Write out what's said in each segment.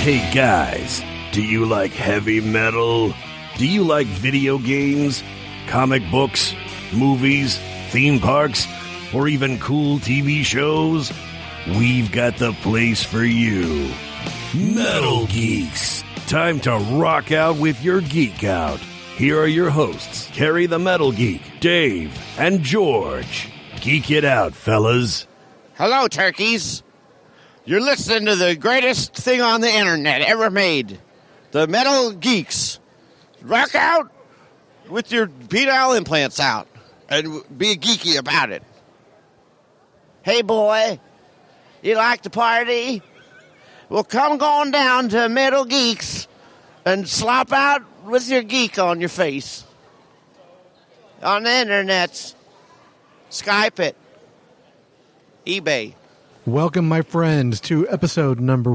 Hey guys, do you like heavy metal? Do you like video games, comic books, movies, theme parks, or even cool TV shows? We've got the place for you. Metal Geeks. Time to rock out with your geek out. Here are your hosts, Carrie the Metal Geek, Dave, and George. Geek it out, fellas. Hello, turkeys. You're listening to the greatest thing on the internet ever made. The Metal Geeks. Rock out with your penile implants out and be geeky about it. Hey, boy, you like to party? Well, come on down to Metal Geeks and slop out with your geek on your face. On the internet. Skype it. eBay. Welcome, my friends, to episode number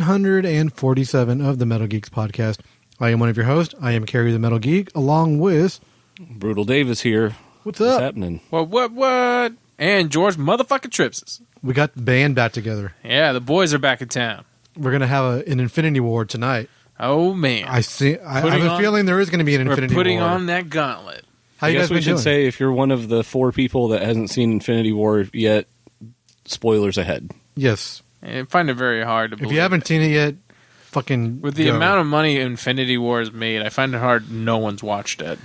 147 of the Metal Geeks podcast. I am one of your hosts. I am Carrie the Metal Geek, along with... Brutal Dave is here. What's up? What's happening? What? And George motherfucking Tripses. We got the band back together. Yeah, the boys are back in town. We're going to have an Infinity War tonight. Oh, man. I have a feeling there is going to be an Infinity War. We're putting on that gauntlet. How you guys been doing? We should say, if you're one of the 4 people that hasn't seen Infinity War yet, spoilers ahead. Yes. I find it very hard to believe. If you haven't seen it yet, fucking with the go. amount of money Infinity War has made, I find it hard no one's watched it.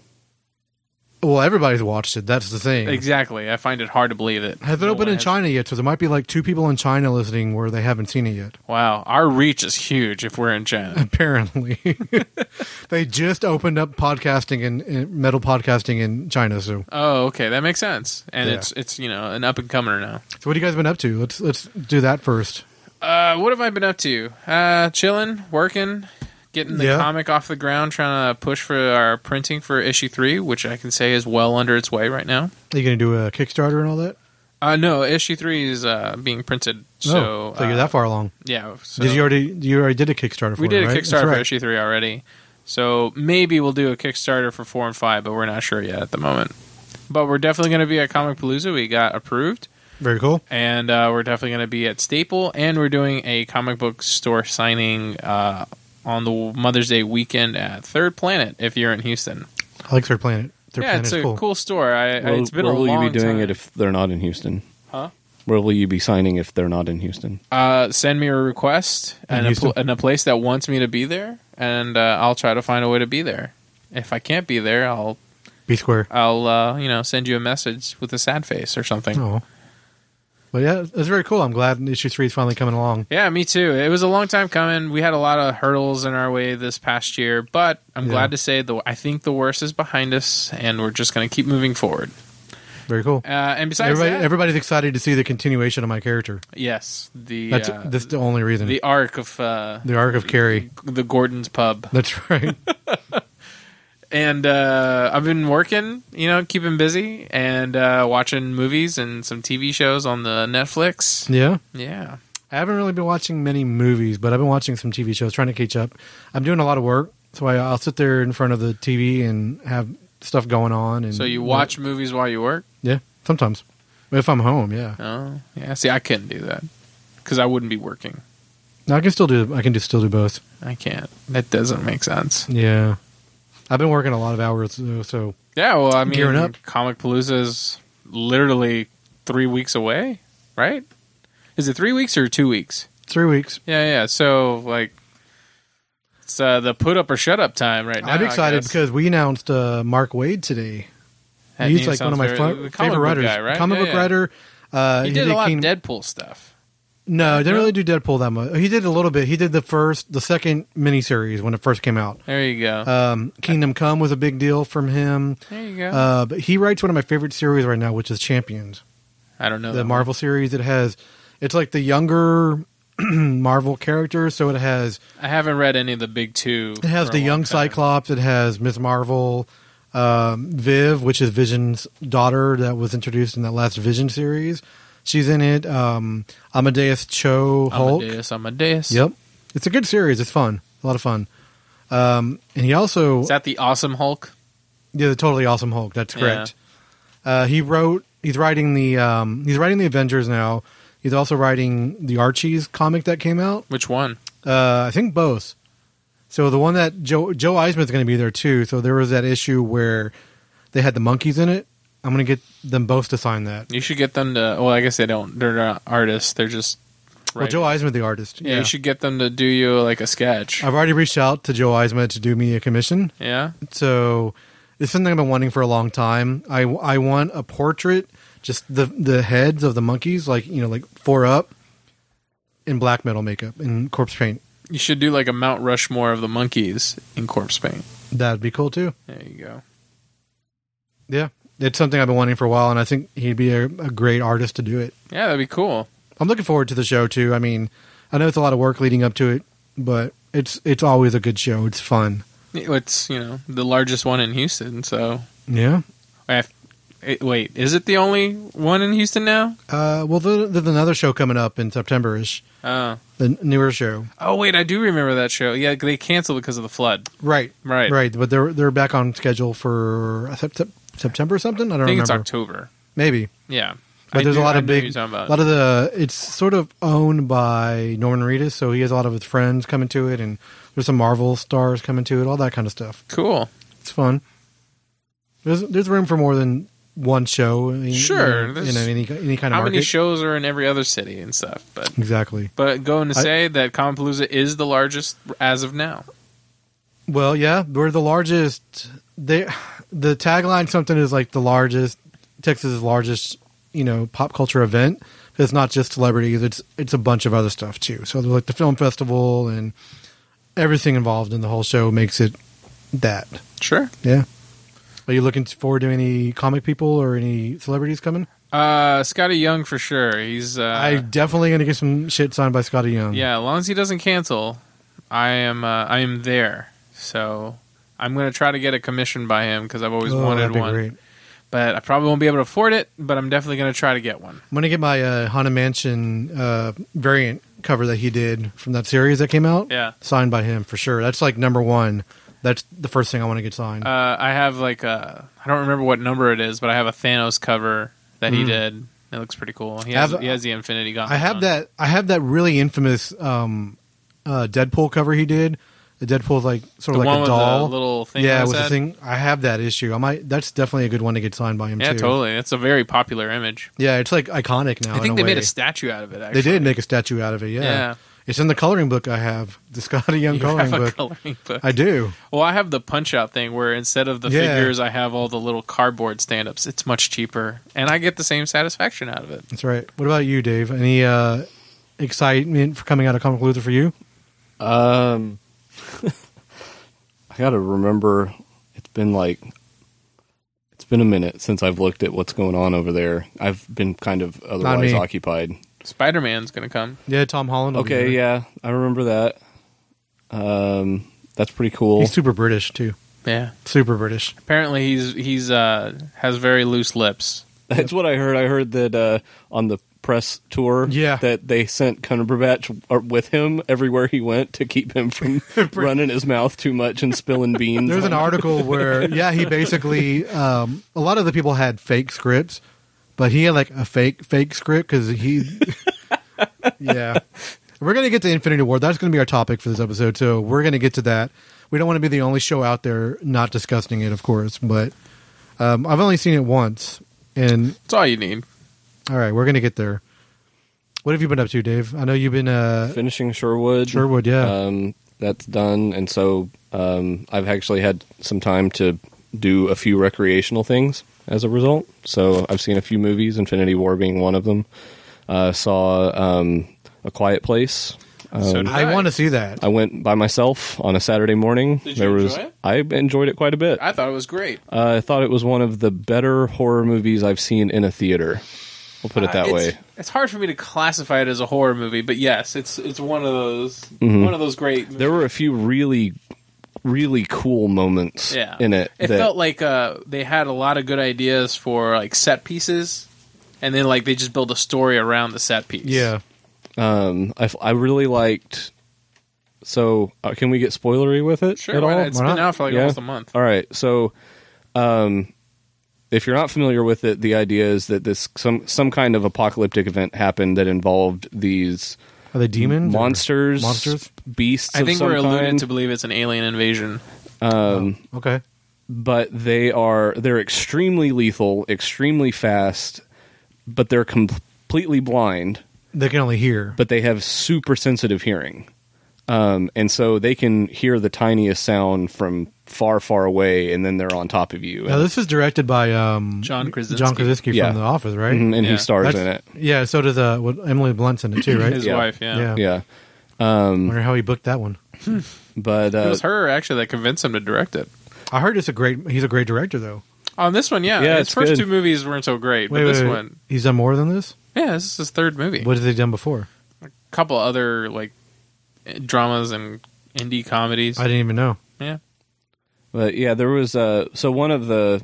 Well, everybody's watched it. That's the thing. Exactly. I find it hard to believe it. Has it opened in China yet? So there might be like 2 people in China listening where they haven't seen it yet. Wow. Our reach is huge if we're in China. Apparently. They just opened up podcasting and metal podcasting in China. So. Oh, okay. That makes sense. And Yeah. it's an up-and-comer now. So what have you guys been up to? Let's do that first. What have I been up to? Chilling, working, getting the comic off the ground, trying to push for our printing for issue 3, which I can say is well under its way right now. Are you going to do a Kickstarter and all that? No, issue 3 is being printed. So you're that far along. Yeah. So You already did a Kickstarter for it, we did a right? Kickstarter That's for issue 3 already. So maybe we'll do a Kickstarter for 4 and 5, but we're not sure yet at the moment. But we're definitely going to be at Comic Palooza. We got approved. Very cool. And we're definitely going to be at Staple, and we're doing a comic book store signing on the Mother's Day weekend at Third Planet if you're in Houston. I like Third Planet. It's a cool store. It's been where a will long you be doing time. it if they're not in Houston? Huh? Where will you be signing if they're not in Houston? Send me a request and a place that wants me to be there, and I'll try to find a way to be there. If I can't be there, I'll be square. I'll send you a message with a sad face or something. Oh. But yeah, it's very cool. I'm glad issue 3 is finally coming along. Yeah, me too. It was a long time coming. We had a lot of hurdles in our way this past year, but I'm glad to say I think the worst is behind us, and we're just going to keep moving forward. Very cool. And besides everybody's excited to see the continuation of my character. Yes, that's the only reason. The arc of Carrie, the Gordon's Pub. That's right. And I've been working, keeping busy, and watching movies and some TV shows on the Netflix. Yeah. I haven't really been watching many movies, but I've been watching some TV shows, trying to catch up. I'm doing a lot of work, so I'll sit there in front of the TV and have stuff going on. And so you watch movies while you work? Yeah, sometimes. If I'm home, yeah. Oh, yeah. See, I couldn't do that because I wouldn't be working. No, I can still do both. I can't. That doesn't make sense. Yeah. I've been working a lot of hours, so... Yeah, well, I mean, gearing up. Comic Palooza is literally 3 weeks away, right? Is it 3 weeks or 2 weeks? 3 weeks. Yeah. So, it's the put up or shut up time right now. I'm excited because we announced Mark Waid today. He's like one of my favorite writers. Guy, right? Comic book writer. He did a lot of Deadpool stuff. No, he didn't really do Deadpool that much. He did a little bit. He did the second miniseries when it first came out. There you go. Kingdom Come was a big deal from him. There you go. But he writes one of my favorite series right now, which is Champions. I don't know. The Marvel series. It's like the younger Marvel characters, so it has... I haven't read any of the big 2. It has the young Cyclops. It has Ms. Marvel, Viv, which is Vision's daughter that was introduced in that last Vision series. She's in it. Amadeus Cho Hulk. Amadeus. Yep. It's a good series. It's fun. A lot of fun. And he also... Is that the Awesome Hulk? Yeah, the Totally Awesome Hulk. That's correct. Yeah. He's writing the Avengers now. He's also writing the Archies comic that came out. Which one? I think both. So the one that Joe Eisman's going to be there too. So there was that issue where they had the monkeys in it. I'm going to get them both to sign that. You should get them to. Well, I guess they don't. They're not artists. They're just. Well, Joe Eisman, the artist. Yeah, you should get them to do you like a sketch. I've already reached out to Joe Eisman to do me a commission. Yeah. So it's something I've been wanting for a long time. I want a portrait, just the heads of the monkeys, like 4 up, in black metal makeup and corpse paint. You should do like a Mount Rushmore of the monkeys in corpse paint. That'd be cool too. There you go. Yeah, it's something I've been wanting for a while, and I think he'd be a great artist to do it. Yeah, that'd be cool. I'm looking forward to the show too. I mean, I know it's a lot of work leading up to it, but it's always a good show. It's fun. It's the largest one in Houston, so yeah. Wait, is it the only one in Houston now? Well, there's another show coming up in September-ish. Oh. The newer show. Oh, wait, I do remember that show. Yeah, they canceled because of the flood. Right. But they're back on schedule for September or something? I don't remember. It's October. Maybe. Yeah. But there's a lot of it's sort of owned by Norman Reedus, so he has a lot of his friends coming to it, and there's some Marvel stars coming to it, all that kind of stuff. Cool. It's fun. There's room for more than one show. Sure. Any kind of market. How many shows are in every other city and stuff? But exactly. But going to say that Comicpalooza is the largest as of now. Well, yeah, we're the largest. The tagline something is like the largest, Texas' largest, pop culture event. It's not just celebrities; it's a bunch of other stuff too. So there's like the film festival and everything involved in the whole show makes it that. Sure. Yeah. Are you looking forward to any comic people or any celebrities coming? Scotty Young for sure. He's. I definitely going to get some shit signed by Scotty Young. Yeah, as long as he doesn't cancel, I am there. So I'm going to try to get a commission by him because I've always wanted one. Great. But I probably won't be able to afford it. But I'm definitely going to try to get one. I'm going to get my Haunted Mansion variant cover that he did from that series that came out. Yeah, signed by him for sure. That's like number one. That's the first thing I want to get signed. I have I don't remember what number it is, but I have a Thanos cover that he did. It looks pretty cool. He has the Infinity Gauntlet. I have that really infamous Deadpool cover he did. The Deadpool's like sort of like a doll, the little thing. Yeah, with the thing. I have that issue. That's definitely a good one to get signed by him. Yeah, too. Totally. It's a very popular image. Yeah, it's like iconic now. I think they made a statue out of it. Actually, they did make a statue out of it. Yeah. It's in the coloring book I have, the Scotty Young coloring book. I do. Well, I have the Punch-Out thing where instead of the figures, I have all the little cardboard stand-ups. It's much cheaper, and I get the same satisfaction out of it. That's right. What about you, Dave? Any excitement for coming out of Comicpalooza for you? I got to remember, it's been a minute since I've looked at what's going on over there. I've been kind of otherwise occupied. Spider-Man's going to come. Yeah, Tom Holland. Okay, yeah, I remember that. That's pretty cool. He's super British too. Yeah, super British. Apparently, he's has very loose lips. That's what I heard. I heard that on the press tour, that they sent Cumberbatch with him everywhere he went to keep him from running his mouth too much and spilling beans. There's an article where, he basically a lot of the people had fake scripts. But he had like a fake script because he, yeah. We're going to get to Infinity War. That's going to be our topic for this episode. So we're going to get to that. We don't want to be the only show out there not discussing it, of course. But I've only seen it once, and that's all you need. All right, we're going to get there. What have you been up to, Dave? I know you've been finishing Sherwood. Sherwood, yeah. That's done, and so I've actually had some time to do a few recreational things as a result. So I've seen a few movies, Infinity War being one of them. Saw A Quiet Place. I want to see that. I went by myself on a Saturday morning. Did you enjoy it? I enjoyed it quite a bit. I thought it was great. I thought it was one of the better horror movies I've seen in a theater. We'll put it that way. It's hard for me to classify it as a horror movie, but yes, it's one of those great movies. There were a few really cool moments in it. It felt like they had a lot of good ideas for like set pieces, and then like they just build a story around the set piece. Yeah. I really liked. So can we get spoilery with it? Sure. At all? It's been out for like almost a month. All right. So, if you're not familiar with it, the idea is that some kind of apocalyptic event happened that involved these Are they demons? Monsters? Beasts I think of some we're alluded kind. to believe it's an alien invasion. Okay. But they're extremely lethal, extremely fast, but they're completely blind. They can only hear. But they have super sensitive hearing. And so they can hear the tiniest sound from far, far away, and then they're on top of you. Now, this is directed by John Krasinski. John Krasinski Yeah. from The Office, right? And Yeah. he stars in it. Yeah, so does Emily Blunt's in it too, right? His Yeah. wife, yeah. Yeah. Yeah. Wonder how he booked that one. But It was her, actually, that convinced him to direct it. I heard he's a great director, though. On this one, yeah. Yeah, His it's first good. 2 movies weren't so great, but this one... He's done more than this? Yeah, this is his 3rd movie. What has he done before? A couple other, like, dramas and indie comedies. I didn't even know. Yeah. But yeah, there was so one of the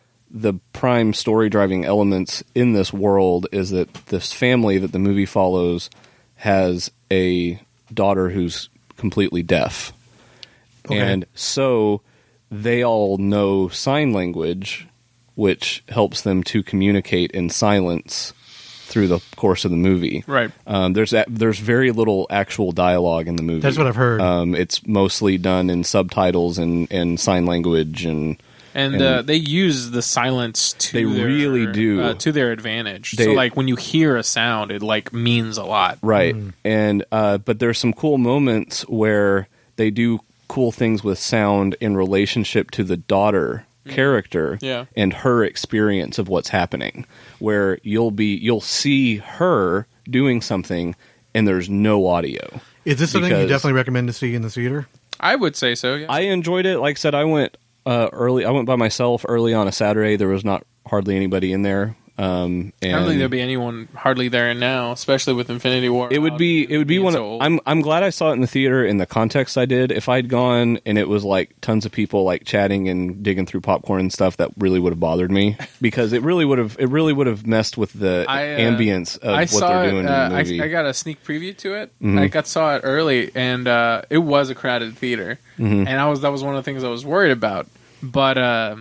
prime story driving elements in this world is that this family that the movie follows has a daughter who's completely deaf. Okay. And so they all know sign language, which helps them to communicate in silence through the course of the movie. Right. There's very little actual dialogue in the movie. That's what I've heard. It's mostly done in subtitles and sign language, and they use the silence to They really do. To their advantage. They- So, like, when you hear a sound, it, like, means a lot. right. And but there's some cool moments where they do cool things with sound in relationship to the daughter character Yeah. and her experience of what's happening, where you'll see her doing something and there's no audio. Is this something you because- definitely recommend to see in the theater? I would say so, yeah. I enjoyed it. Like I said, I went early. I went by myself early on a Saturday. There was not hardly anybody in there. And I don't think there'd be anyone hardly there now, especially with Infinity War. It would be being one. so old. I'm glad I saw it in the theater in the context I did. If I'd gone and it was like tons of people like chatting and digging through popcorn and stuff, that really would have bothered me because it really would have messed with the ambience of I what saw they're it, doing in the movie. I got a sneak preview to it. Mm-hmm. I saw it early, and it was a crowded theater, Mm-hmm. and that was one of the things I was worried about. But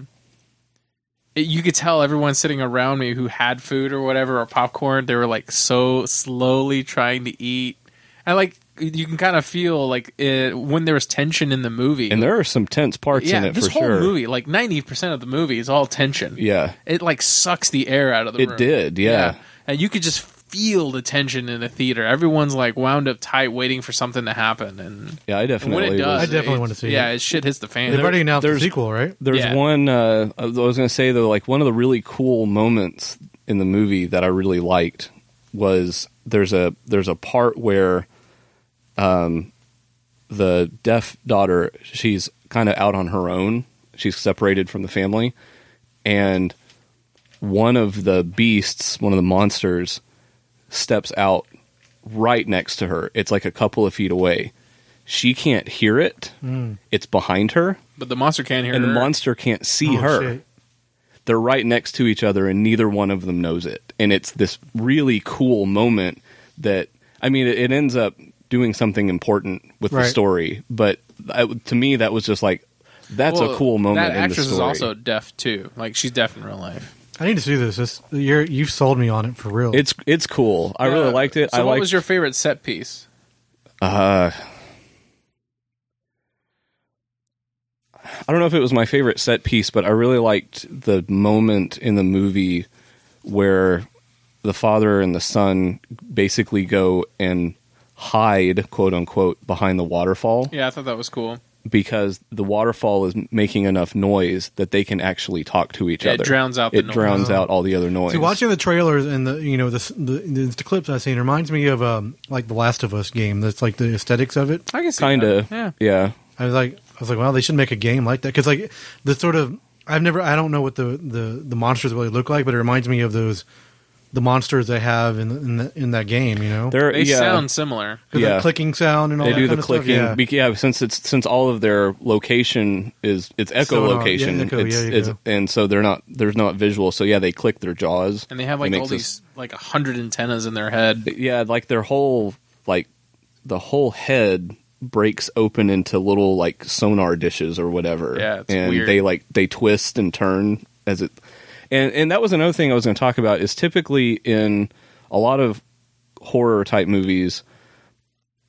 you could tell everyone sitting around me who had food or whatever or popcorn, they were like so slowly trying to eat, and like you can kind of feel like when there was tension in the movie. And there are some tense parts in it this for whole sure. movie, like 90% of the movie, is all tension. Yeah, It like sucks the air out of the room. it did. Yeah. And you could just feel the tension in the theater. Everyone's like wound up tight, waiting for something to happen. And Yeah, I when definitely it does, I definitely want to see Yeah, it. shit hits the fan. They've already announced the there's- sequel, right? There's Yeah. one. I was going to say though, like one of the really cool moments in the movie that I really liked was there's a part where, the deaf daughter, she's kind of out on her own. She's separated from the family, and one of the beasts, one of the monsters, steps out right next to her. It's like a couple of feet away. She can't hear it. It's behind her. But the monster can't hear And her. the monster can't see Oh, her. shit. They're right next to each other, and neither one of them knows it. And it's this really cool moment that, I mean, it ends up doing something important with the Right. story. But to me, that was just like, that's Well, a cool moment That in the actress story. is also deaf too. Like she's deaf in real life. I need to see this. You've sold me on it for real. It's cool. I really liked it. So I what liked, was your favorite set piece? I don't know if it was my favorite set piece, but I really liked the moment in the movie where the father and the son basically go and hide, quote unquote, behind the waterfall Yeah, I thought that was cool. because the waterfall is making enough noise that they can actually talk to each Yeah, other. it drowns out the It noise. drowns out all the other noise. See, watching the trailers and the clips I've seen reminds me of like the Last of Us game. That's like the aesthetics of it. I can see Kind of. that. Yeah. I was like, well, they should make a game like that because like the sort of I don't know what the monsters really look like, but it reminds me of the monsters they have in that game. You know, They're, They yeah. sound similar. the clicking sound and all They that do kind the of stuff, clicking, yeah. since all of their location it's echolocation, yeah, echo, yeah, it's, and so there's not visual. So yeah, they click their jaws, And they have It like makes all these like 100 antennas in their head. yeah, like their whole the whole head breaks open into little like sonar dishes or whatever. Yeah, it's and weird. they twist and turn as it. And that was another thing I was going to talk about is typically in a lot of horror type movies,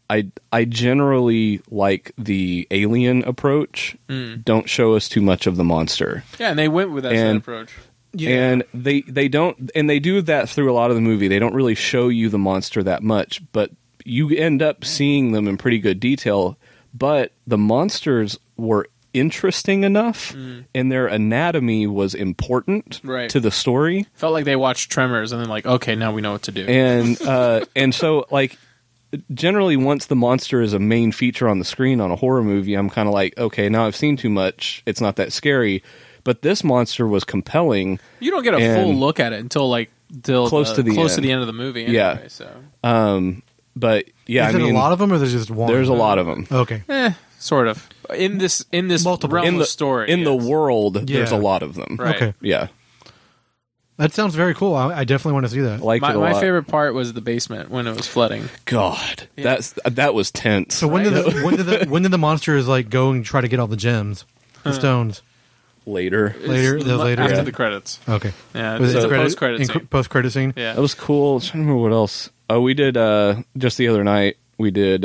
I generally like the alien approach. Don't show us too much of the monster. Yeah, and they went with that approach. Yeah. And they don't, and they do that through a lot of the movie. They don't really show you the monster that much, but you end up seeing them in pretty good detail. But the monsters were interesting enough, and their anatomy was important to the story. Felt like they watched Tremors, and then like, okay, now we know what to do. And so like, generally, once the monster is a main feature on the screen on a horror movie, I'm kind of like, okay, now I've seen too much. It's not that scary. But this monster was compelling. You don't get a full look at it until close to the end of the movie. Anyway, yeah. So. But yeah, is it a lot of them, or there's just one? There's a lot of them. Okay. Sort of. In this Multiple. realm of story. In the world, there's a lot of them. Right. Okay. Yeah. That sounds very cool. I definitely want to see that. Liked it a my lot. favorite part was the basement when it was flooding. God, that was tense. So when did the monsters like go and try to get all the gems, the stones? Later. After the credits. Okay. Yeah, Was it's it a post-credit scene. Post-credit scene? Yeah. That was cool. I'm trying to remember what else. Oh, we did just the other night. We did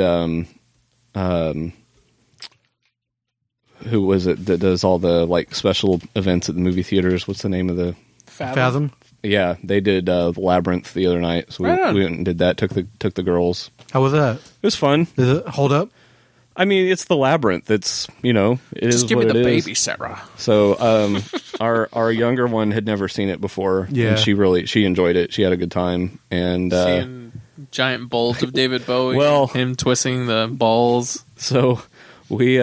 who was it that does all the like special events at the movie theaters? What's the name of the Fathom? Yeah, they did the Labyrinth the other night, so we went and did that. Took the girls. How was that? It was fun. Does it hold up? I mean, it's the Labyrinth. It's Just give me the baby, Sarah. So our younger one had never seen it before. Yeah, and she enjoyed it. She had a good time. And seeing giant bowls of David Bowie. Well, him twisting the balls. So we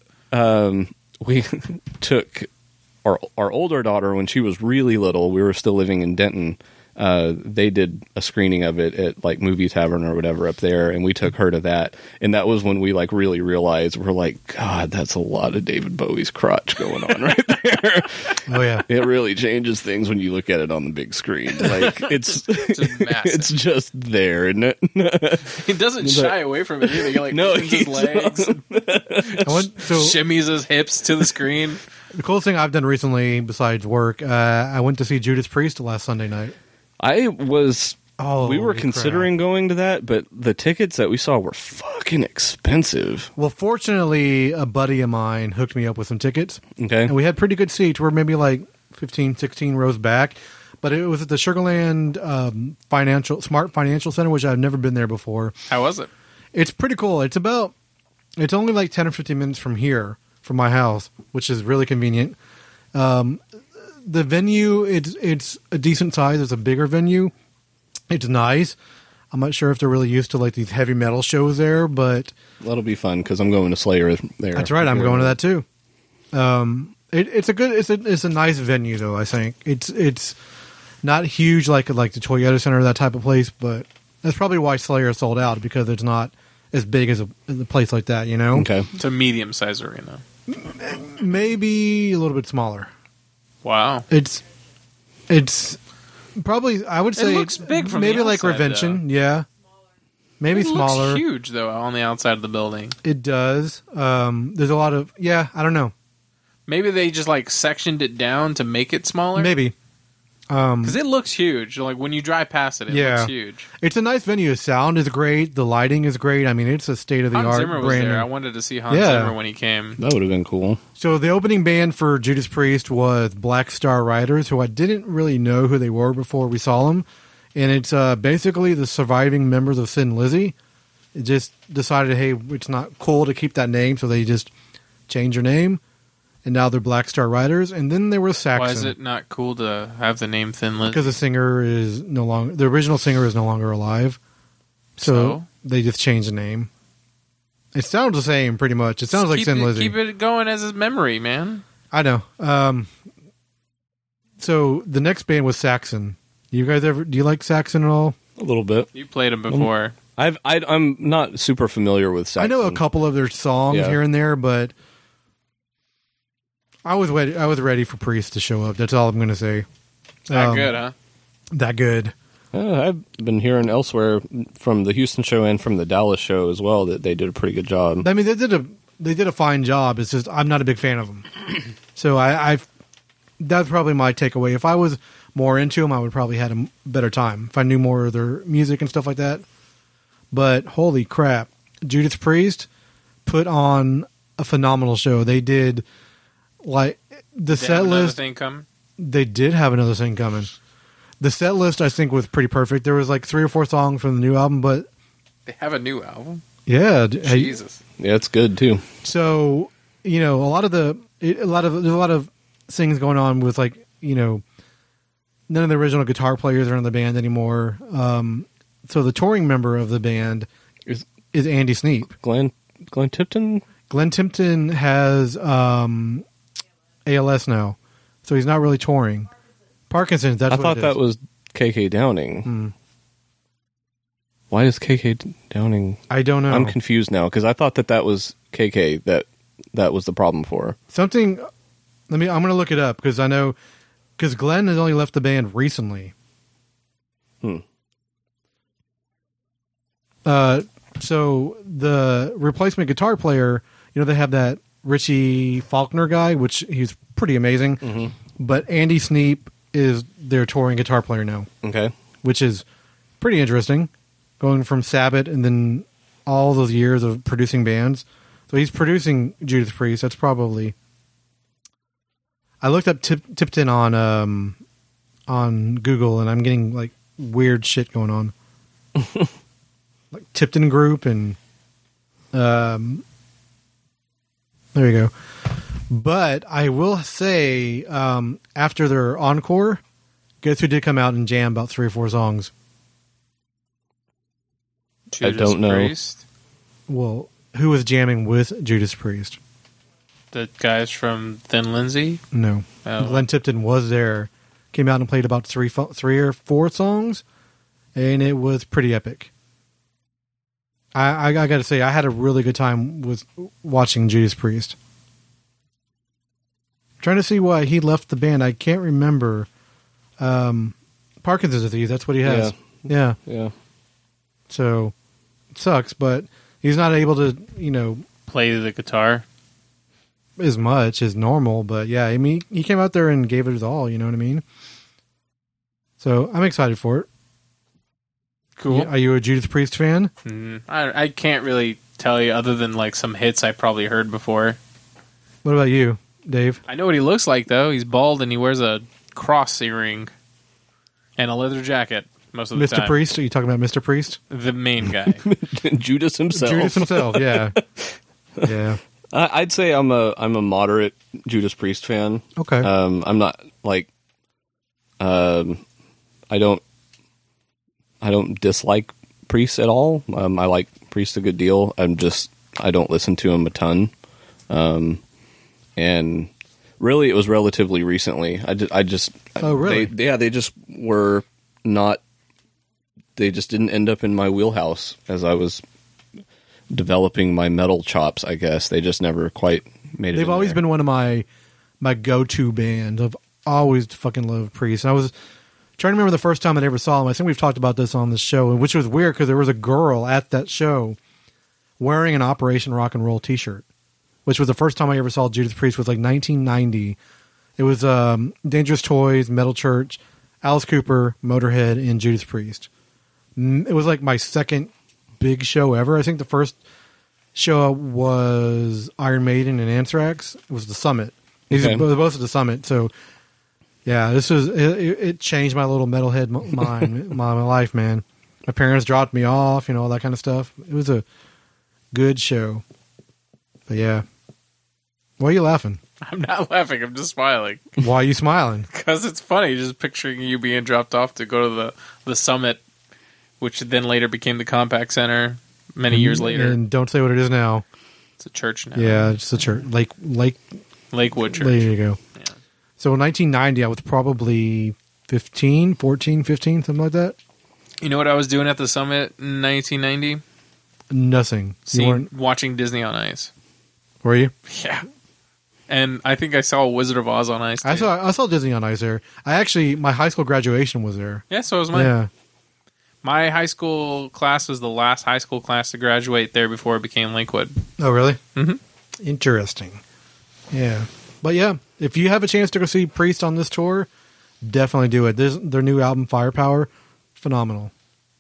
took our older daughter when she was really little. We were still living in Denton. They did a screening of it at like Movie Tavern or whatever up there, and we took her to that. And that was when we like really realized, we're like, God, that's a lot of David Bowie's crotch going on right there. Oh yeah, it really changes things when you look at it on the big screen. Like it's it's just there, isn't it? He doesn't shy away from it either. He like opens his legs, shimmies his hips to the screen. The coolest thing I've done recently, besides work, I went to see Judas Priest last Sunday night. We were considering crap. going to that, but the tickets that we saw were fucking expensive. Well, fortunately, a buddy of mine hooked me up with some tickets. Okay. And we had pretty good seats. We're maybe like 15, 16 rows back. But it was at the Sugarland Smart Financial Center, which I've never been there before. How was it? It's pretty cool. It's only like 10 or 15 minutes from here, from my house, which is really convenient. The venue, it's a decent size. It's a bigger venue. It's nice. I'm not sure if they're really used to like these heavy metal shows there, but that'll be fun because I'm going to Slayer there. That's right. I'm going to that too. It's a nice venue though. I think it's not huge like the Toyota Center, that type of place, but that's probably why Slayer sold out, because it's not as big as a place like that. You know? Okay. It's a medium-sized arena. Maybe a little bit smaller. Wow. It's probably, I would say, it looks big from maybe the like outside, Revention, yeah. Maybe it smaller. Looks huge though on the outside of the building. It does. There's a lot of I don't know. Maybe they just like sectioned it down to make it smaller. Maybe. Because it looks huge. Like when you drive past it, it looks huge. It's a nice venue. The sound is great. The lighting is great. I mean, it's a state-of-the-art Hans Zimmer was brand. there. I wanted to see Hans Zimmer when he came. That would have been cool. So the opening band for Judas Priest was Black Star Riders, who I didn't really know who they were before we saw them. And it's basically the surviving members of Thin Lizzy. It just decided, hey, it's not cool to keep that name, so they just changed their name. And now they're Black Star Riders. And then there was Saxon. Why is it not cool to have the name Thin Lizzy? Because the original singer is no longer alive. So they just changed the name. It sounds the same, pretty much. It sounds like Thin Lizzy. Keep it going as a memory, man. I know. So the next band was Saxon. Do you like Saxon at all? A little bit. You played them before. I'm not super familiar with Saxon. I know a couple of their songs here and there, but I was ready for Priest to show up. That's all I'm going to say. That good, huh? That good. I've been hearing elsewhere from the Houston show and from the Dallas show as well that they did a pretty good job. I mean, they did a fine job. It's just I'm not a big fan of them. So that's probably my takeaway. If I was more into them, I would probably had a better time if I knew more of their music and stuff like that. But holy crap, Judas Priest put on a phenomenal show. They did like the set list. Thing coming? They did have another thing coming. The set list, I think, was pretty perfect. There was like 3 or 4 songs from the new album, but They have a new album? yeah, Jesus. Yeah, it's good too. So a lot of there's a lot of things going on with like none of the original guitar players are in the band anymore. So the touring member of the band is Andy Sneap. Glenn Tipton. Glenn Tipton has ALS now, so he's not really touring. Parkinson's. That's I what thought it that is. was KK Downing. Why is KK Downing? I don't know. I'm confused now because I thought that was KK that was the problem for. Something. I'm going to look it up because I know because Glenn has only left the band recently. So the replacement guitar player, they have that Richie Faulkner guy, which he's pretty amazing. Mm-hmm. But Andy Sneap is their touring guitar player now. Okay. Which is pretty interesting, going from Sabbath and then all those years of producing bands. So he's producing Judas Priest. That's probably. I looked up Tipton on Google, and I'm getting like weird shit going on, like Tipton Group, and there you go. But I will say, after their encore, guess who did come out and jam about 3 or 4 songs? Judas I don't know. Priest? Well, who was jamming with Judas Priest? The guys from Thin Lizzy? No. Oh. Glenn Tipton was there. Came out and played about 3 or 4 songs, and it was pretty epic. I got to say, I had a really good time with watching Judas Priest. Trying to see why he left the band. I can't remember. Parkinson's disease. That's what he has. Yeah. So it sucks, but he's not able to, Play the guitar? as much as normal. But yeah, I mean, he came out there and gave it his all. You know what I mean? So I'm excited for it. Cool. Are you a Judas Priest fan? I can't really tell you other than like some hits I probably heard before. What about you, Dave? I know what he looks like though. He's bald and he wears a cross earring and a leather jacket most of the time. Mr. Priest? Are you talking about Mr. Priest? The main guy. Judas himself. Judas himself, yeah. Yeah. I'd say I'm a moderate Judas Priest fan. Okay. I'm not like I don't dislike Priest at all. I like Priest a good deal. I don't listen to him a ton. And really, it was relatively recently. Oh, really? They just were not. They just didn't end up in my wheelhouse as I was developing my metal chops. I guess they just never quite made it. They've always been one of my go-to bands. I've always fucking loved Priest. And I was trying to remember the first time I ever saw them. I think we've talked about this on the show, which was weird because there was a girl at that show wearing an Operation Rock and Roll T-shirt, which was the first time I ever saw Judas Priest. Was like 1990. It was Dangerous Toys, Metal Church, Alice Cooper, Motorhead, and Judas Priest. It was like my second big show ever. I think the first show was Iron Maiden and Anthrax. It was the Summit. These were both at the Summit. So, yeah, this was it changed my little metalhead mind, my life, man. My parents dropped me off, all that kind of stuff. It was a good show. But yeah, why are you laughing? I'm not laughing. I'm just smiling. Why are you smiling? Because it's funny just picturing you being dropped off to go to the Summit, which then later became the Compaq Center many years later. And don't say what it is now. It's a church now. Yeah, it's a church. Lakewood Church. There you go. Yeah. So in 1990, I was probably 15, something like that. You know what I was doing at the Summit in 1990? Nothing. Watching Disney on Ice. Were you? Yeah. And I think I saw Wizard of Oz on Ice, too. I saw Disney on Ice there. My high school graduation was there. Yeah, so was mine. Yeah. My high school class was the last high school class to graduate there before it became Lakewood. Oh, really? Mm-hmm. Interesting. Yeah. But yeah, if you have a chance to go see Priest on this tour, definitely do it. Their new album, Firepower, phenomenal. It's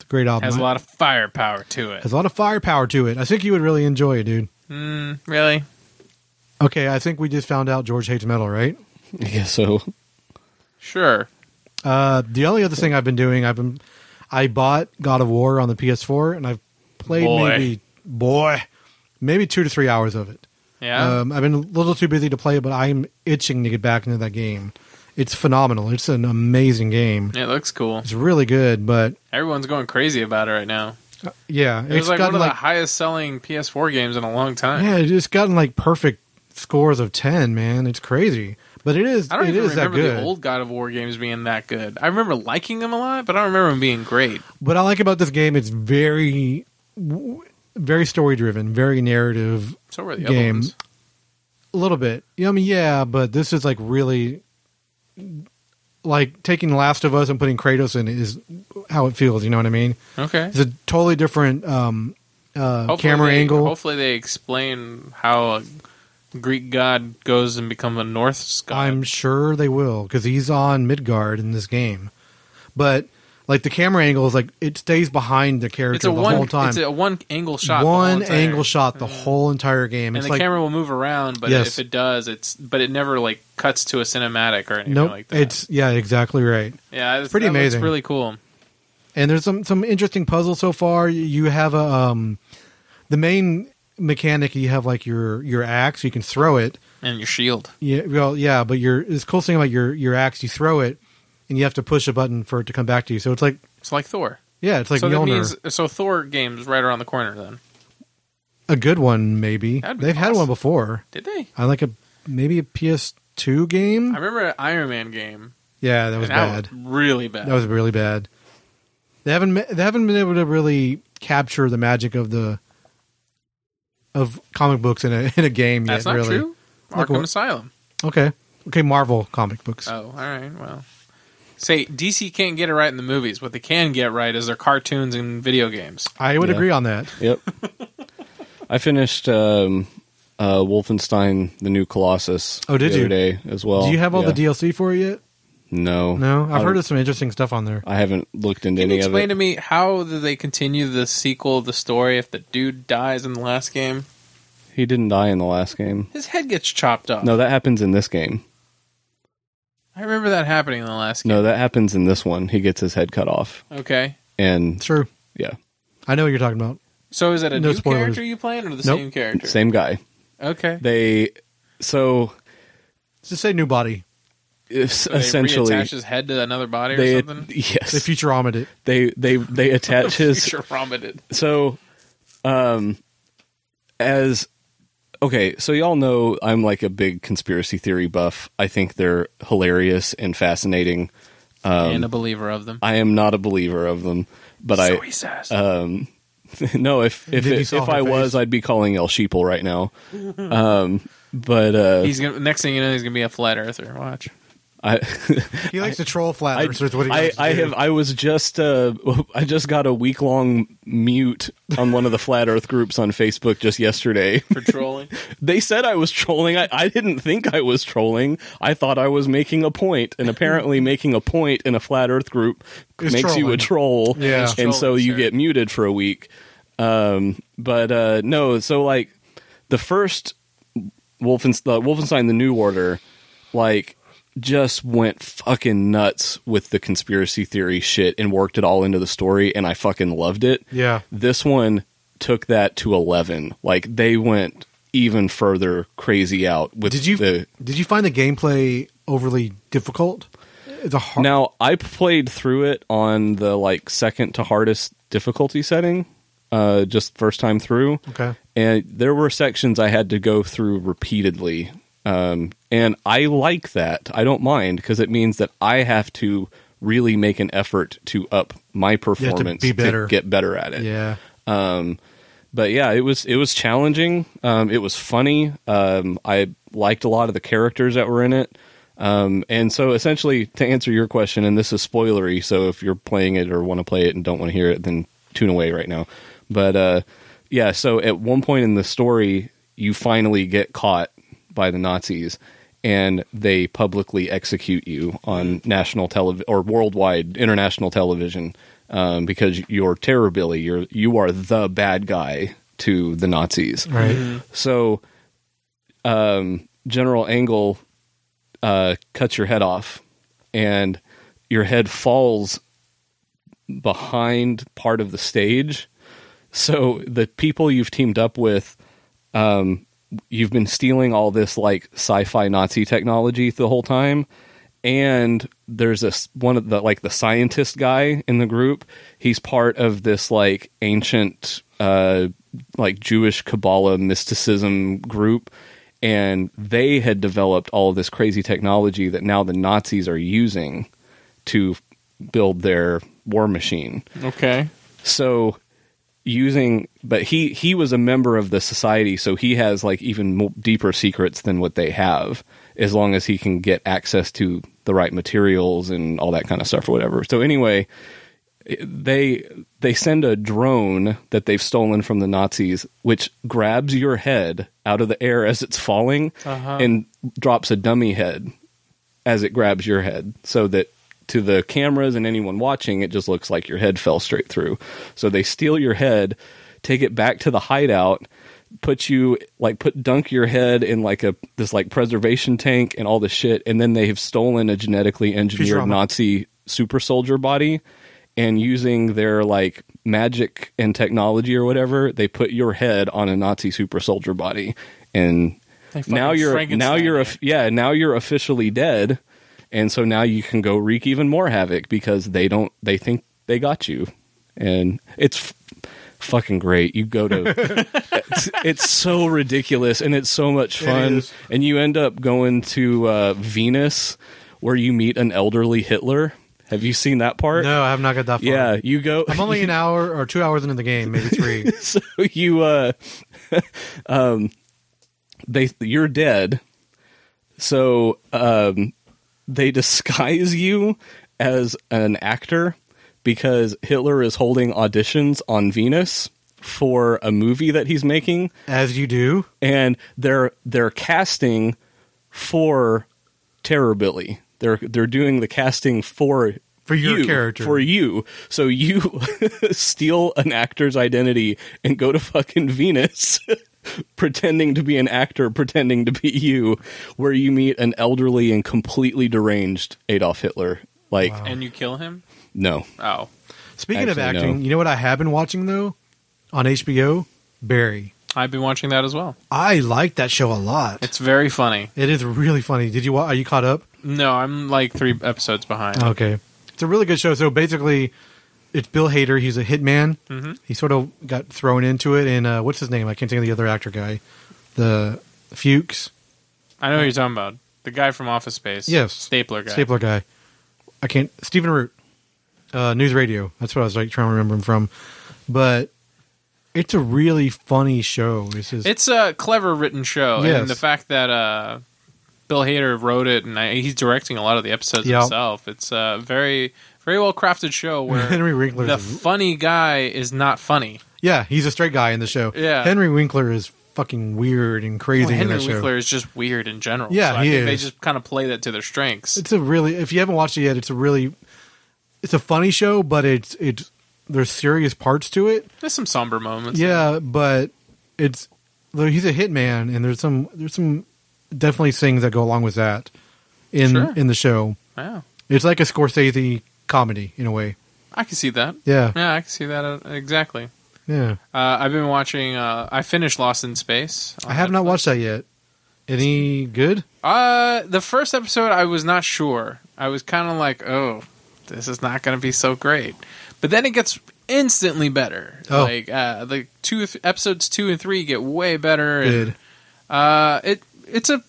great album. Has a lot of firepower to it. Has a lot of firepower to it. I think you would really enjoy it, dude. Really? Okay, I think we just found out George hates metal, right? Yeah, so Sure. The only other thing I've been doing, I bought God of War on the PS4, and I've played maybe 2 to 3 hours of it. Yeah. I've been a little too busy to play it, but I'm itching to get back into that game. It's phenomenal. It's an amazing game. It looks cool. It's really good, but Everyone's going crazy about it right now. yeah, It was like one of the highest selling PS4 games in a long time. Yeah, it's gotten like perfect scores of 10, man. It's crazy. But it is. I don't even that remember good. the old God of War games being that good. I remember liking them a lot, but I don't remember them being great. What I like about this game, it's very story driven, very narrative. So were the game. other ones. A little bit. Yeah, I mean, yeah, but this is like really like taking Last of Us and putting Kratos in it is how it feels. You know what I mean? Okay. It's a totally different camera angle. Hopefully they explain how a Greek god goes and becomes a Norse god. I'm sure they will because he's on Midgard in this game. But like the camera angle is like it stays behind the character whole time. It's a one angle shot. The whole entire game. And it's the like, camera will move around, but Yes. if it does, it never like cuts to a cinematic or anything nope, like that. it's exactly right. Yeah, it's pretty amazing. It's really cool. And there's some interesting puzzles so far. You have the main mechanic. You have like your axe. You can throw it. And your shield. Yeah, well, yeah, but this cool thing about your axe. You throw it, and you have to push a button for it to come back to you. So it's like Thor. Yeah, it's like so Mjolnir. So Thor game's right around the corner then. A good one, maybe. That'd be They've had awesome. one before. Did they? I like maybe a PS2 game. I remember an Iron Man game. Yeah, that was bad. Was really bad. That was really bad. They haven't been able to really capture the magic of comic books in a game That's yet. not Really. true. Like Arkham what? Asylum. Okay, Marvel comic books. Oh, all right. Well, say DC can't get it right in the movies. What they can get right is their cartoons and video games. I would agree on that. Yep. I finished Wolfenstein: The New Colossus. Oh, did the you? other day as well? Do you have all Yeah. the DLC for it yet? No, No, I've heard of some interesting stuff on there. I haven't looked into Can you any of explain it. to me how do they continue the sequel of the story if the dude dies in the last game? He didn't die in the last game. His head gets chopped off. No, that happens in this game. I remember that happening in the last game. No, that happens in this one. He gets his head cut off. Okay. And It's true. yeah, I know what you're talking about. So is it a No new spoilers. character you playing or the Nope. same character? same guy. Okay. Just say new body. It's They essentially reattach his head to another body or they something? yes They Futurama it. they attach his Future vomited. so as okay, so y'all know I'm like a big conspiracy theory buff. I think they're hilarious and fascinating. And a believer of them. I am not a believer of them, but So he says. no, if you saw if her I face? was, I'd be calling El Sheeple right now. But He's gonna, next thing you know, he's gonna be a flat earther. Watch. I He likes to troll flat earthers. What he likes to do. I just got a week-long mute on one of the flat Earth groups on Facebook just yesterday. For trolling. They said I was trolling. I didn't think I was trolling. I thought I was making a point, and apparently making a point in a flat Earth group Is makes you a troll. Yeah. And so Trolling, you sir. get muted for a week. But no, so like the first Wolfenstein: The New Order, like, just went fucking nuts with the conspiracy theory shit and worked it all into the story, and I fucking loved it. Yeah. This one took that to 11. Like, they went even further crazy out with Did you find the gameplay overly difficult? It's a hard. Now, I played through it on the like second to hardest difficulty setting, just first time through. Okay. And there were sections I had to go through repeatedly. And I like that. I don't mind because it means that I have to really make an effort to up my performance be better. to get better at it. Yeah. But yeah, it was challenging. It was funny. I liked a lot of the characters that were in it. And so essentially, to answer your question, and this is spoilery, so if you're playing it or want to play it and don't want to hear it, then tune away right now. But yeah, so at one point in the story, you finally get caught by the Nazis, and they publicly execute you on national television or worldwide international television. because you're Terrorbilly. You are the bad guy to the Nazis. Right. So General Angle cuts your head off, and your head falls behind part of the stage. So the people you've teamed up with, you've been stealing all this like sci-fi Nazi technology the whole time. And there's one of the scientist guy in the group. He's part of this like ancient like Jewish Kabbalah mysticism group, and they had developed all of this crazy technology that now the Nazis are using to build their war machine. Okay. So but he was a member of the society, so he has like even deeper secrets than what they have, as long as he can get access to the right materials and all that kind of stuff or whatever. So anyway, they send a drone that they've stolen from the Nazis, which grabs your head out of the air as it's falling and drops a dummy head as it grabs your head, so that to the cameras and anyone watching, it just looks like your head fell straight through. So they steal your head, take it back to the hideout, dunk your head in like this like preservation tank and all this shit, and then they have stolen a genetically engineered Nazi super soldier body, and using their like magic and technology or whatever, they put your head on a Nazi super soldier body, and now you're officially dead. And so now you can go wreak even more havoc because they think they got you. And it's fucking great. You go to, it's so ridiculous and it's so much fun. And you end up going to Venus, where you meet an elderly Hitler. Have you seen that part? No, I have not got that far. Yeah, you go. I'm only an hour or 2 hours into the game, maybe 3. So you're dead. So, they disguise you as an actor because Hitler is holding auditions on Venus for a movie that he's making. As you do. And they're casting for Terrorbilly. They're doing the casting for your character. For you. So you steal an actor's identity and go to fucking Venus pretending to be an actor, pretending to be you, where you meet an elderly and completely deranged Adolf Hitler. Like, wow. And you kill him? No. Oh. Speaking of acting, You know what I have been watching though on HBO? Barry. I've been watching that as well. I like that show a lot. It's very funny. It is really funny. Are you caught up? No, I'm like 3 episodes behind. Okay. It's a really good show. So basically, it's Bill Hader. He's a hitman. Mm-hmm. He sort of got thrown into it. And what's his name? I can't think of the other actor guy. The Fuchs. I know who you're talking about. The guy from Office Space. Yes. Stapler guy. I can't. Stephen Root. News Radio. That's what I was like trying to remember him from. But it's a really funny show. It's a clever written show. Yes. And the fact that Bill Hader wrote it and he's directing a lot of the episodes himself. It's a very, very well crafted show where Henry Winkler, the funny guy is not funny. Yeah, he's a straight guy in the show. Yeah. Henry Winkler is fucking weird and crazy in that show. Henry Winkler is just weird in general. Yeah, so I think they just kind of play that to their strengths. It's if you haven't watched it yet, it's a funny show, but there's serious parts to it. There's some somber moments. Yeah, but he's a hitman, and there's some definitely things that go along with that in the show. Yeah, it's like a Scorsese comedy in a way. I can see that. Yeah, I can see that exactly. Yeah, I've been watching. I finished Lost in Space. I have not watched that yet. Any good? The first episode, I was not sure. I was kind of like, oh, this is not going to be so great. But then it gets instantly better. Oh. Like the episodes 2 and 3 get way better. Good. And, it's a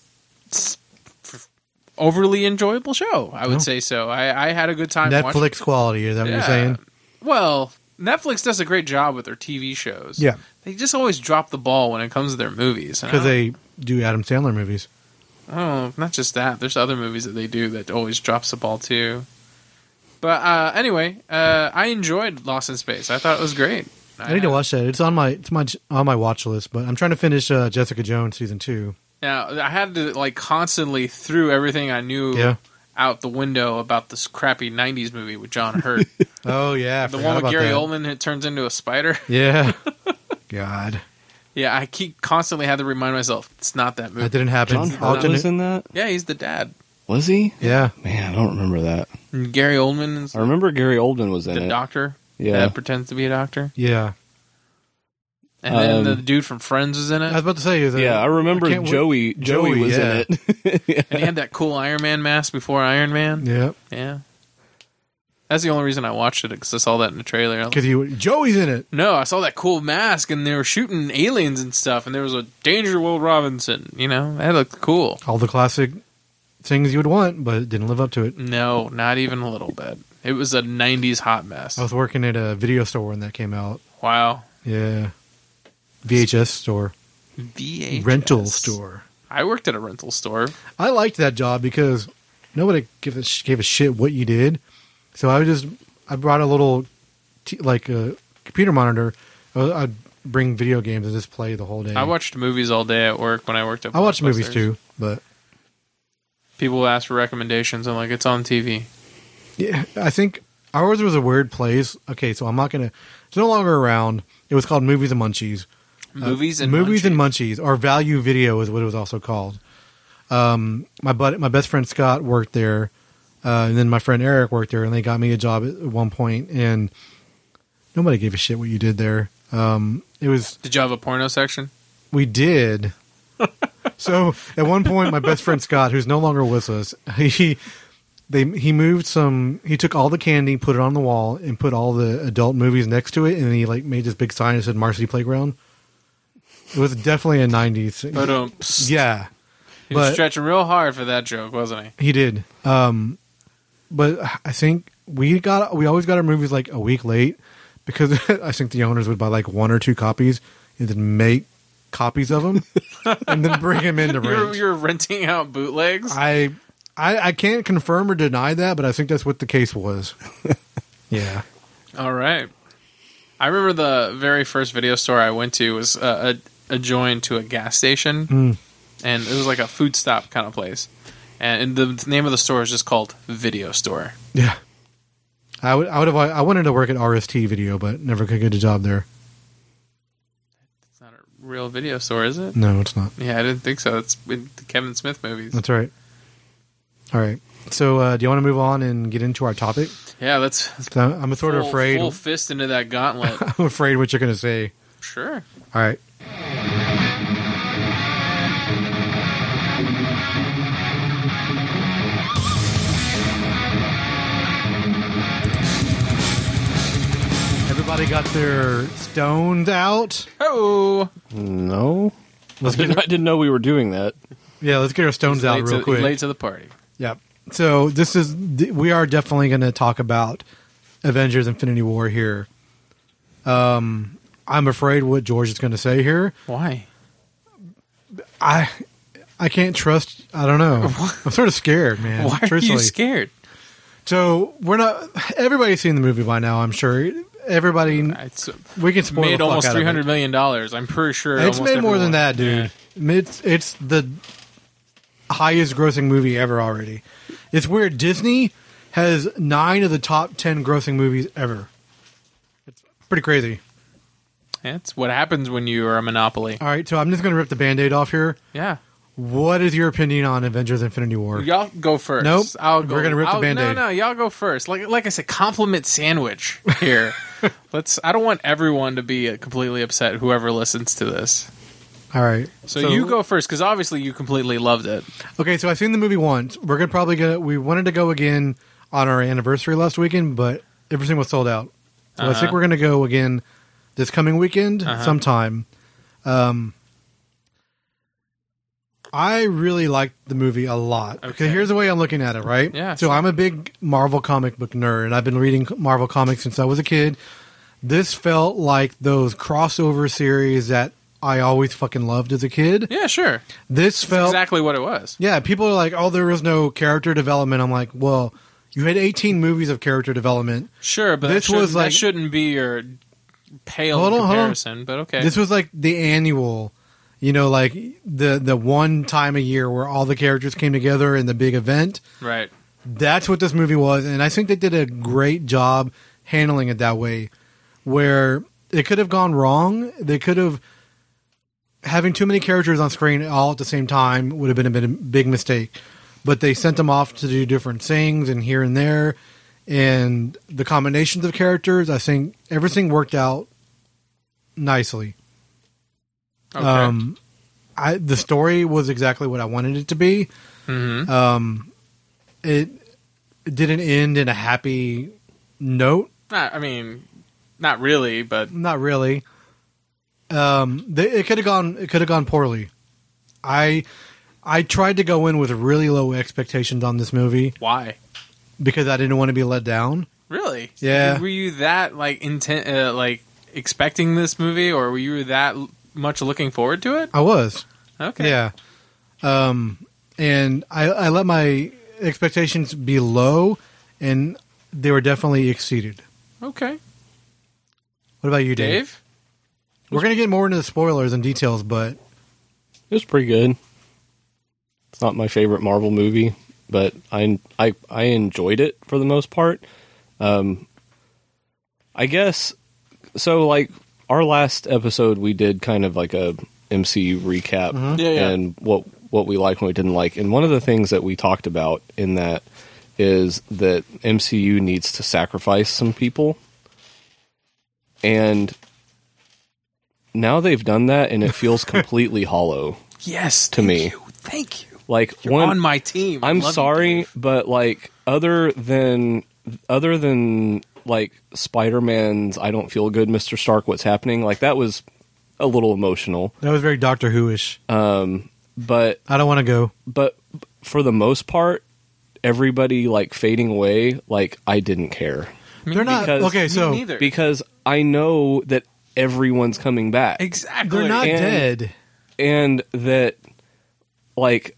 overly enjoyable show. I would say so. I had a good time. Netflix quality. Is that what you're saying? Well, Netflix does a great job with their TV shows. Yeah, they just always drop the ball when it comes to their movies because they do Adam Sandler movies. Oh, not just that. There's other movies that they do that always drops the ball too. But anyway, I enjoyed Lost in Space. I thought it was great. I need to watch that. It's on my watch list, but I'm trying to finish Jessica Jones season 2. Now I had to constantly threw everything I knew out the window about this crappy '90s movie with John Hurt. Oh yeah, I The forgot one with about Gary that. Oldman who turns into a spider. Yeah. God, Yeah, I constantly had to remind myself it's not that movie. that didn't happen. John Hurt was in that? Yeah, he's the dad. Was he? Yeah. Man, I don't remember that. And Gary Oldman is I remember Gary Oldman was in the it. doctor. Yeah. That pretends to be a doctor. Yeah. And then the dude from Friends was in I was it. about to say. Yeah, I remember can't Joey. Joey was yeah. in it. And he had that cool Iron Man mask before Iron Man. Yeah. Yeah. That's the only reason I watched it, because I saw that in the trailer. Because Joey's in it. No, I saw that cool mask, and they were shooting aliens and stuff, and there was a Danger Will Robinson. You know, that looked cool. All the classic things you would want, but it didn't live up to it. No, not even a little bit. It was a 90s hot mess. I was working at a video store when that came out. Wow. Yeah. VHS store. VHS. Rental store. I worked at a rental store. I liked that job because nobody gave a shit what you did. So I brought a little, a computer monitor. I'd bring video games and just play the whole day. I watched movies all day at work when I worked at I watched movies Blockbusters. too, but People ask for recommendations. I'm like, it's on TV. yeah, I think ours was a weird place. Okay, so I'm not gonna. It's no longer around. It was called Movies and Munchies. Movies and Munchies, or Value Video is what it was also called. My best friend Scott worked there, and then my friend Eric worked there, and they got me a job at one point, and nobody gave a shit what you did there. It was Did you have a porno section? we did. So at one point, my best friend Scott, who's no longer with us, he moved some. He took all the candy, put it on the wall, and put all the adult movies next to it, and he made this big sign that said "Varsity Playground." It was definitely a '90s thing. But Yeah, he was but- stretching real hard for that joke, wasn't he? he did. But I think we always got our movies like a week late because I think the owners would buy like one or two copies and then make copies of them and then bring them in to rent. You're renting out bootlegs? I can't confirm or deny that, but I think that's what the case was. Yeah. All right. I remember the very first video store I went to was adjoined to a gas station, and it was like a food stop kind of place. And the name of the store is just called Video Store. Yeah. I wanted to work at RST Video, but never could get a job there. It's not a real video store, is it? No, it's not. Yeah, I didn't think so. It's in the Kevin Smith movies. That's right. All right. So, do you want to move on and get into our topic? Yeah, let's I'm sort of afraid. Full fist into that gauntlet. I'm afraid what you're going to say. Sure. All right. Everybody got their stones out. Oh, No. Let's I didn't know we were doing that. Yeah, let's get our stones out real quick. Late to the party. Yep. So we are definitely going to talk about Avengers: Infinity War here. I'm afraid what George is going to say here. Why? I can't trust. I don't know. I'm sort of scared, man. Why are truthfully. you scared? So we're not. Everybody's seen the movie by now. I'm sure. Everybody. It's We can spoil made the fuck almost out of it. $300 million. I'm pretty sure It's almost made more than everyone- that, dude. It's the highest grossing movie ever already. It's weird. Disney has 9 of the top 10 grossing movies ever. It's pretty crazy. Yeah, it's what happens when you are a monopoly. All right, so I'm just going to rip the Band-Aid off here. Yeah. What is your opinion on Avengers: Infinity War? Y'all go first. Nope. I'll go. We're gonna rip the Band-Aid. No, y'all go first. Like I said, compliment sandwich here. I don't want everyone to be completely upset. Whoever listens to this. All right. So you go first, because obviously you completely loved it. Okay, so I've seen the movie once. We're gonna probably go. We wanted to go again on our anniversary last weekend, but everything was sold out. So I think we're gonna go again this coming weekend sometime. I really liked the movie a lot. Okay, here's the way I'm looking at it, right? Yeah, So sure. I'm a big Marvel comic book nerd, and I've been reading Marvel comics since I was a kid. This felt like those crossover series that I always fucking loved as a kid. Yeah, sure. This That's felt exactly what it was. Yeah, people are like, "Oh, there was no character development." I'm like, "Well, you had 18 movies of character development. Sure, but This was like- that shouldn't be your pale Hold on, hold on. comparison. But okay. This was like the annual, like the one time a year where all the characters came together in the big event. right. That's what this movie was, and I think they did a great job handling it that way, where it could have gone wrong. They could have having too many characters on screen all at the same time would have been a big mistake. But they sent them off to do different things and here and there, and the combinations of characters. I think everything worked out nicely. Okay. The story was exactly what I wanted it to be. Mm-hmm. It didn't end in a happy note. I mean, not really, but Not really. It could have gone. It could have gone poorly. I tried to go in with really low expectations on this movie why? because I didn't want to be let down. Really? Yeah. Were you that expecting this movie, or were you that much looking forward to it? I was. Okay. Yeah. And I let my expectations be low, and they were definitely exceeded. Okay. What about you, Dave? We're going to get more into the spoilers and details, but It was pretty good. It's not my favorite Marvel movie, but I enjoyed it for the most part. I guess so. Like our last episode, we did kind of like a MCU recap and what we liked and what we didn't like. And one of the things that we talked about in that is that MCU needs to sacrifice some people, and now they've done that, and it feels completely hollow. Yes, to me. Thank you. Like You're on my team. I'm Love you, sorry, Dave. but like other than like Spider-Man's "I don't feel good, Mr. Stark, what's happening?" Like that was a little emotional. that was very Doctor Who-ish. But I don't want to go. but for the most part, everybody like fading away. Like I didn't care They're not because- okay. Me So neither. because I know that everyone's coming back. Exactly. they're not And- dead. And that, like,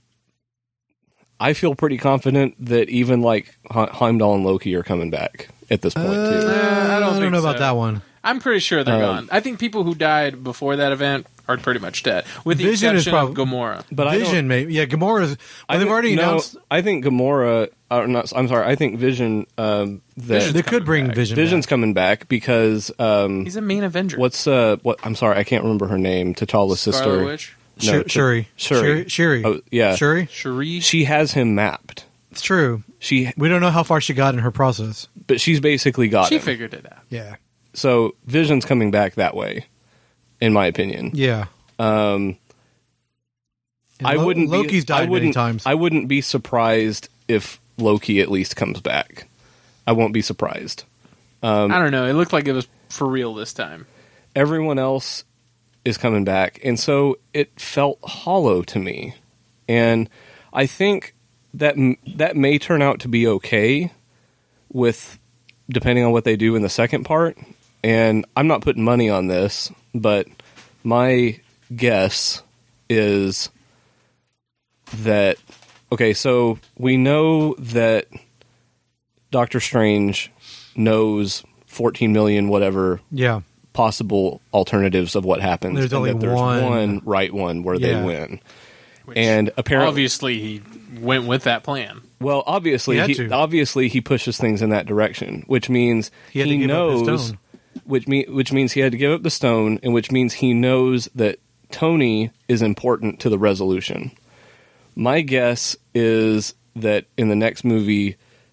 I feel pretty confident that even, like, Heimdall and Loki are coming back at this point, too. I don't think know about so. that one. I'm pretty sure they're gone. I think people who died before that event are pretty much dead, with the Vision is exception of prob- Gamora. But I don't- Vision, maybe. Yeah, Gamora's. They've think- already no, announced I think Gamora, I'm sorry, I think Vision, that Vision's they could coming bring back. Vision. Vision's back. coming back because, He's a main Avenger. I'm sorry, I can't remember her name, T'Challa's Scarlet sister. Witch? No, Shuri. Shuri. Oh, yeah. Shuri. Shuri? She has him mapped. It's true. We don't know how far she got in her process. but she's basically got She him. figured it out. Yeah. So Vision's coming back that way, in my opinion. Yeah. And I wouldn't. Loki's be, I died wouldn't, many times. I wouldn't be surprised if Loki at least comes back. I won't be surprised. I don't know. It looked like it was for real this time. Everyone else is coming back, and so it felt hollow to me. And I think that that may turn out to be okay, with depending on what they do in the second part. And I'm not putting money on this, but my guess is that okay, so we know that Doctor Strange knows 14 million whatever Yeah. possible alternatives of what happens. There's and only that there's one. one right one where Yeah. they win. Which And apparently, obviously, he went with that plan. well, obviously, He had to. he pushes things in that direction, which means He had to give up his knows, stone. which means he had to give up the stone, and which means he knows that Tony is important to the resolution. My guess is that in the next movie,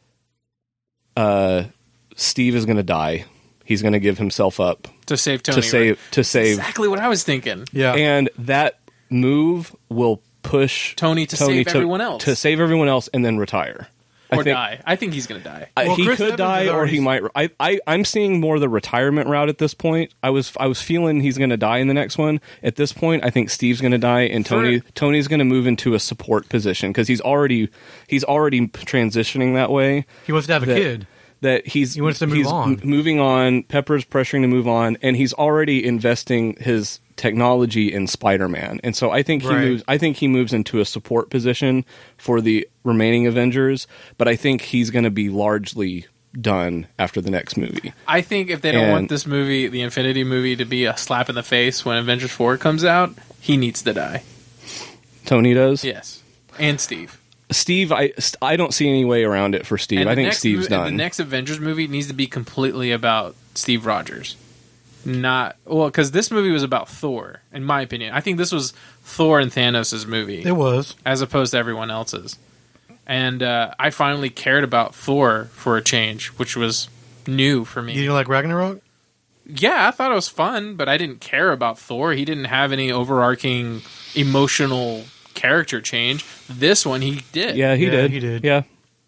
Steve is going to die. He's going to give himself up To save Tony. to save, Exactly what I was thinking. Yeah. and that move will push Tony to save everyone else. to save everyone else, and then retire. Or I think, die. I think he's going to die. Well, he Chris could Evans die, has or already- he might. I'm seeing more the retirement route at this point. I was feeling he's going to die in the next one. At this point, I think Steve's going to die, and Tony's going to move into a support position because he's already transitioning that way. He wants to have a kid. That he wants to move on. Moving on. Pepper's pressuring to move on, and he's already investing his technology in Spider-Man, and so I think he moves into a support position for the remaining Avengers. But I think he's going to be largely done after the next movie. I think if they don't And- want this movie, the Infinity movie, to be a slap in the face when Avengers 4 comes out, he needs to die. Tony does. Yes. And Steve. Steve, I don't see any way around it for Steve. And I think Steve's done. The next Avengers movie needs to be completely about Steve Rogers. Because this movie was about Thor, in my opinion. I think this was Thor and Thanos' movie. It was. As opposed to everyone else's. And I finally cared about Thor for a change, which was new for me. You didn't like Ragnarok? Yeah, I thought it was fun, but I didn't care about Thor. He didn't have any overarching emotional character change. This one, he did. Yeah, he did. He did. Yeah,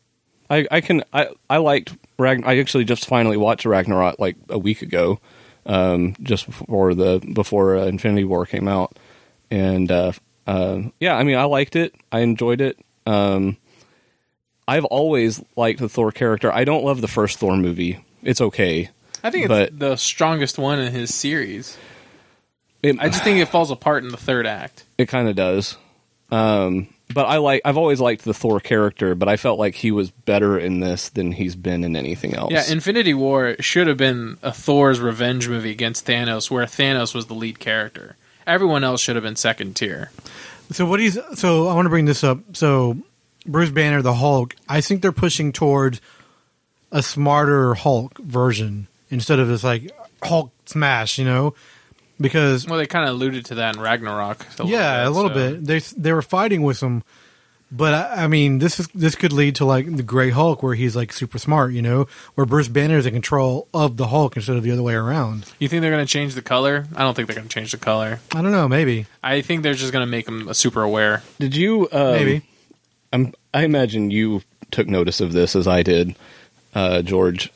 I liked Ragnarok. I actually just finally watched Ragnarok like a week ago, just before Infinity War came out, and yeah, I mean, I liked it. I enjoyed it. I've always liked the Thor character. I don't love the first Thor movie. It's okay. I think it's the strongest one in his series. I just think it falls apart in the third act. It kind of does. But I've always liked the Thor character, but I felt like he was better in this than he's been in anything else. Yeah, Infinity War should have been a Thor's revenge movie against Thanos, where Thanos was the lead character. Everyone else should have been second tier. So I want to bring this up. So Bruce Banner, the Hulk, I think they're pushing towards a smarter Hulk version instead of this like Hulk smash, because they kind of alluded to that in Ragnarok. A little bit. They were fighting with him, but I mean, this could lead to like the Gray Hulk, where he's like super smart, where Bruce Banner is in control of the Hulk instead of the other way around. You think they're going to change the color? I don't think they're going to change the color. I don't know. Maybe. I think they're just going to make him super aware. Did you? Maybe. I imagine you took notice of this as I did, George.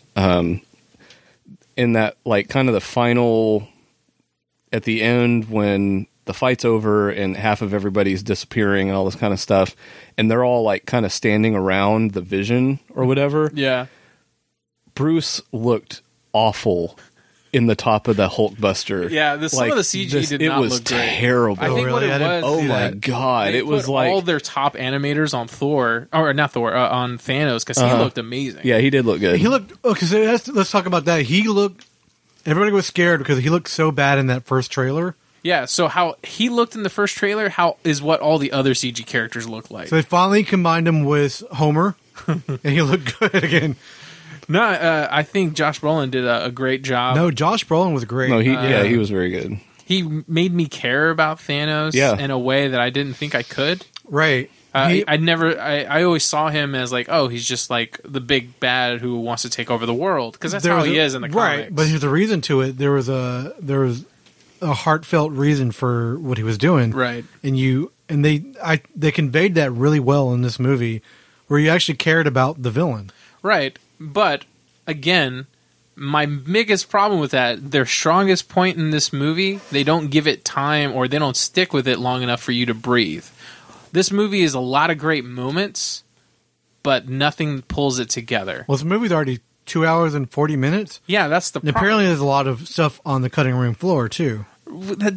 In that, like, kind of the final, at the end when the fight's over and half of everybody's disappearing and all this kind of stuff, and they're all like kind of standing around the Vision or whatever. Yeah. Bruce looked awful in the top of the Hulkbuster. Yeah, some of the CG did not look great. It was terrible. I think what it was... Oh my god, it was like... all their top animators on Thor, or not Thor, on Thanos, because he looked amazing. Yeah, he did look good. He looked... Okay, so let's talk about that. He looked... Everybody was scared because he looked so bad in that first trailer. Yeah, so how he looked in the first trailer, how is what all the other CG characters look like. So they finally combined him with Homer, and he looked good again. No, I think Josh Brolin did a great job. No, Josh Brolin was great. No, he was very good. He made me care about Thanos in a way that I didn't think I could. Right. I always saw him as like, oh, he's just like the big bad who wants to take over the world, because that's how he is in the comics. Right, but there's a reason to it. There was a heartfelt reason for what he was doing. Right. And they conveyed that really well in this movie, where you actually cared about the villain. Right. But again, my biggest problem with that, their strongest point in this movie, they don't give it time, or they don't stick with it long enough for you to breathe. This movie is a lot of great moments, but nothing pulls it together. Well, this movie's already 2 hours and 40 minutes. Yeah, that's the problem. Apparently there's a lot of stuff on the cutting room floor, too. That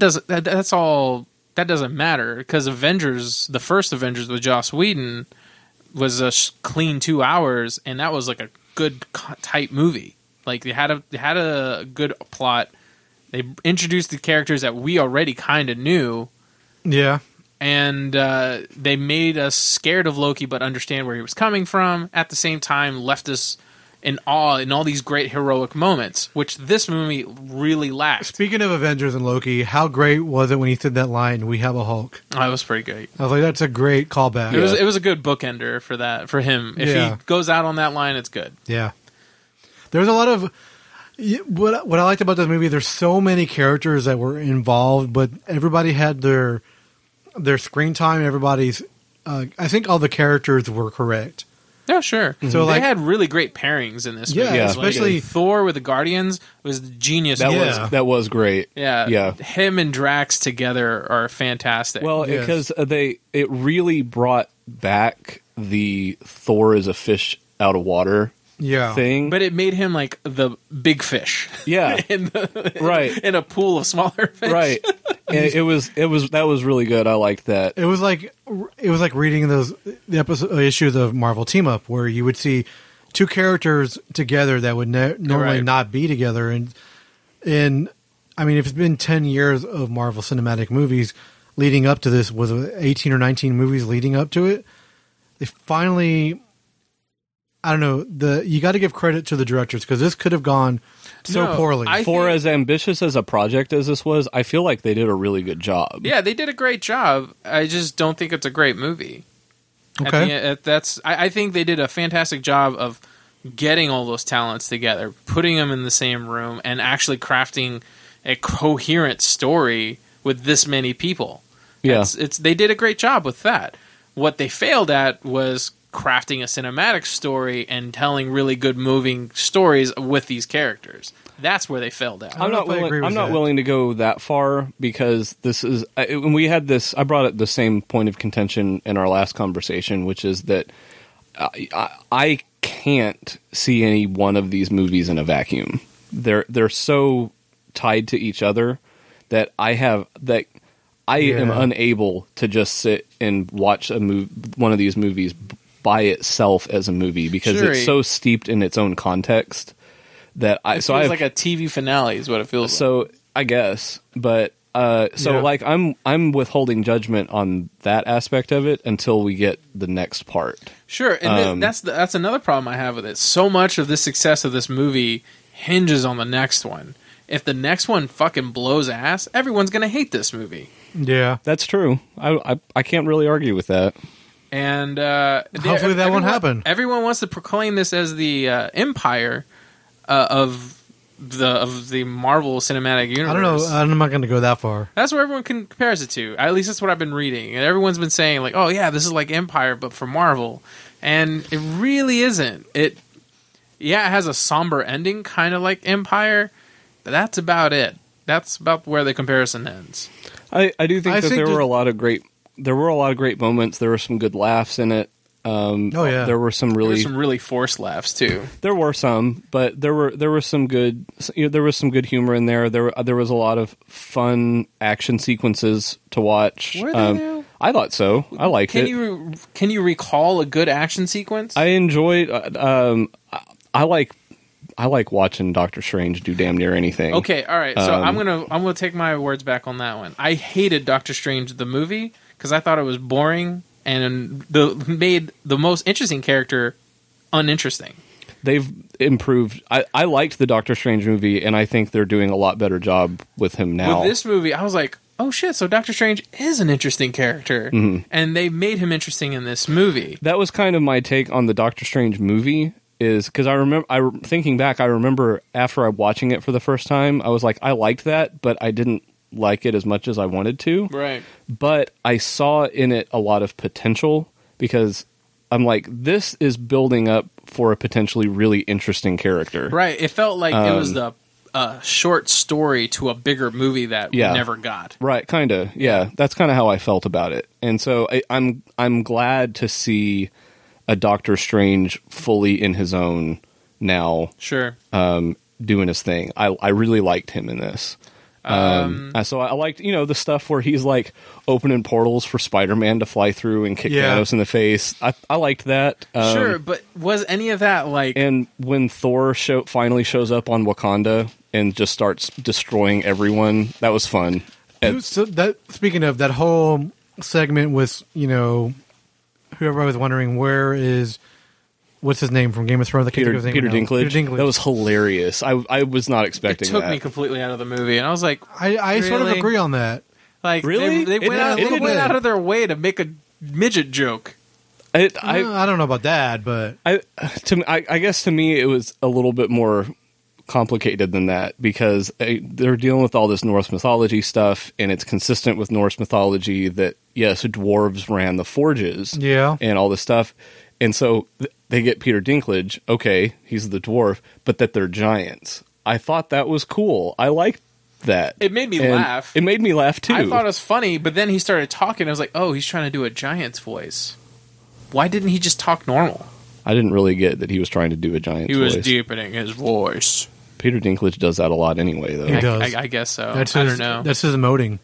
doesn't matter, because the first Avengers with Joss Whedon was a clean 2 hours, and that was like a good tight movie. Like they had a good plot. They introduced the characters that we already kind of knew. Yeah. And they made us scared of Loki, but understand where he was coming from. At the same time, left us in awe in all these great heroic moments, which this movie really lacked. Speaking of Avengers and Loki, how great was it when he said that line, "We have a Hulk"? Oh, it was pretty great. I was like, that's a great callback. It was a good bookender for him. If he goes out on that line, it's good. Yeah. There's a lot of... What I liked about this movie, there's so many characters that were involved, but everybody had their screen time. Everybody's... I think all the characters were correct. Yeah, sure. So they had really great pairings in this movie. Yeah, especially... Like, Thor with the Guardians was genius. That was great. Yeah. Him and Drax together are fantastic. Well, because it really brought back the Thor is a fish out of water thing. But it made him like the big fish. Yeah. Right. In a pool of smaller fish. Right. And that was really good. I liked that. It was like reading the issues of Marvel Team Up, where you would see two characters together that would normally not be together. And I mean, if it's been 10 years of Marvel Cinematic movies leading up to this, was it 18 or 19 movies leading up to it? they finally, I don't know, you got to give credit to the directors because this could have gone so poorly. As ambitious as a project as this was, I feel like they did a really good job. Yeah, they did a great job. I just don't think it's a great movie. Okay. I think they did a fantastic job of getting all those talents together, putting them in the same room, and actually crafting a coherent story with this many people. Yeah. They did a great job with that. What they failed at was crafting a cinematic story and telling really good moving stories with these characters. That's where they failed at. I'm not willing to go that far because this is when we had this. I brought up the same point of contention in our last conversation, which is that I can't see any one of these movies in a vacuum. They're so tied to each other that I am unable to just sit and watch one of these movies by itself as a movie because it's so steeped in its own context that it feels like a TV finale is what it feels like. So I guess, but I'm withholding judgment on that aspect of it until we get the next part. Sure, and that's another problem I have with it. So much of the success of this movie hinges on the next one. If the next one fucking blows ass, everyone's gonna hate this movie. Yeah, that's true. I can't really argue with that. And hopefully that won't happen. Everyone wants to proclaim this as the empire of the Marvel Cinematic Universe. I don't know. I'm not going to go that far. That's what everyone compares it to. At least that's what I've been reading. And everyone's been saying, like, oh, yeah, this is like Empire, but for Marvel. And it really isn't. It has a somber ending, kind of like Empire, but that's about it. That's about where the comparison ends. I do think that there were a lot of great moments. There were some good laughs in it. There were some really forced laughs too. There were some, but there was some good. There was some good humor in there. There was a lot of fun action sequences to watch. Were they now? I thought so. I liked it. Can you recall a good action sequence? I enjoyed. I like watching Doctor Strange do damn near anything. Okay, all right. So I'm gonna take my words back on that one. I hated Doctor Strange the movie because I thought it was boring and made the most interesting character uninteresting. They've improved. I liked the Doctor Strange movie, and I think they're doing a lot better job with him now. With this movie, I was like, oh shit, so Doctor Strange is an interesting character. Mm-hmm. And they made him interesting in this movie. That was kind of my take on the Doctor Strange movie, is because I remember after watching it for the first time, I was like, I liked that, but I didn't like it as much as I wanted to. Right. But I saw in it a lot of potential because I'm like, this is building up for a potentially really interesting character. Right. It felt like it was the short story to a bigger movie that we never got. Right. Kind of. Yeah. That's kind of how I felt about it. And so I'm glad to see a Doctor Strange fully in his own now. Sure. Doing his thing. I really liked him in this. So I liked, the stuff where he's like opening portals for Spider-Man to fly through and kick Thanos in the face. I liked that. Sure, but was any of that like? And when Thor finally shows up on Wakanda and just starts destroying everyone, that was fun. So speaking of that whole segment with whoever I was wondering what's his name from Game of Thrones? Peter Dinklage. That was hilarious. I was not expecting that. It took me completely out of the movie, and I was like, I really? sort of agree on that. Like, really? They went out of their way to make a midget joke. I don't know about that, but I guess to me it was a little bit more complicated than that because they're dealing with all this Norse mythology stuff, and it's consistent with Norse mythology that yes, dwarves ran the forges, and all this stuff. And so they get Peter Dinklage. Okay, he's the dwarf, but that they're giants. I thought that was cool. I liked that. It made me laugh. It made me laugh too. I thought it was funny, but then he started talking. I was like, oh, he's trying to do a giant's voice. Why didn't he just talk normal? I didn't really get that he was trying to do a giant's voice. He was deepening his voice. Peter Dinklage does that a lot anyway, though. He does. I guess so. I don't know. That's his emoting.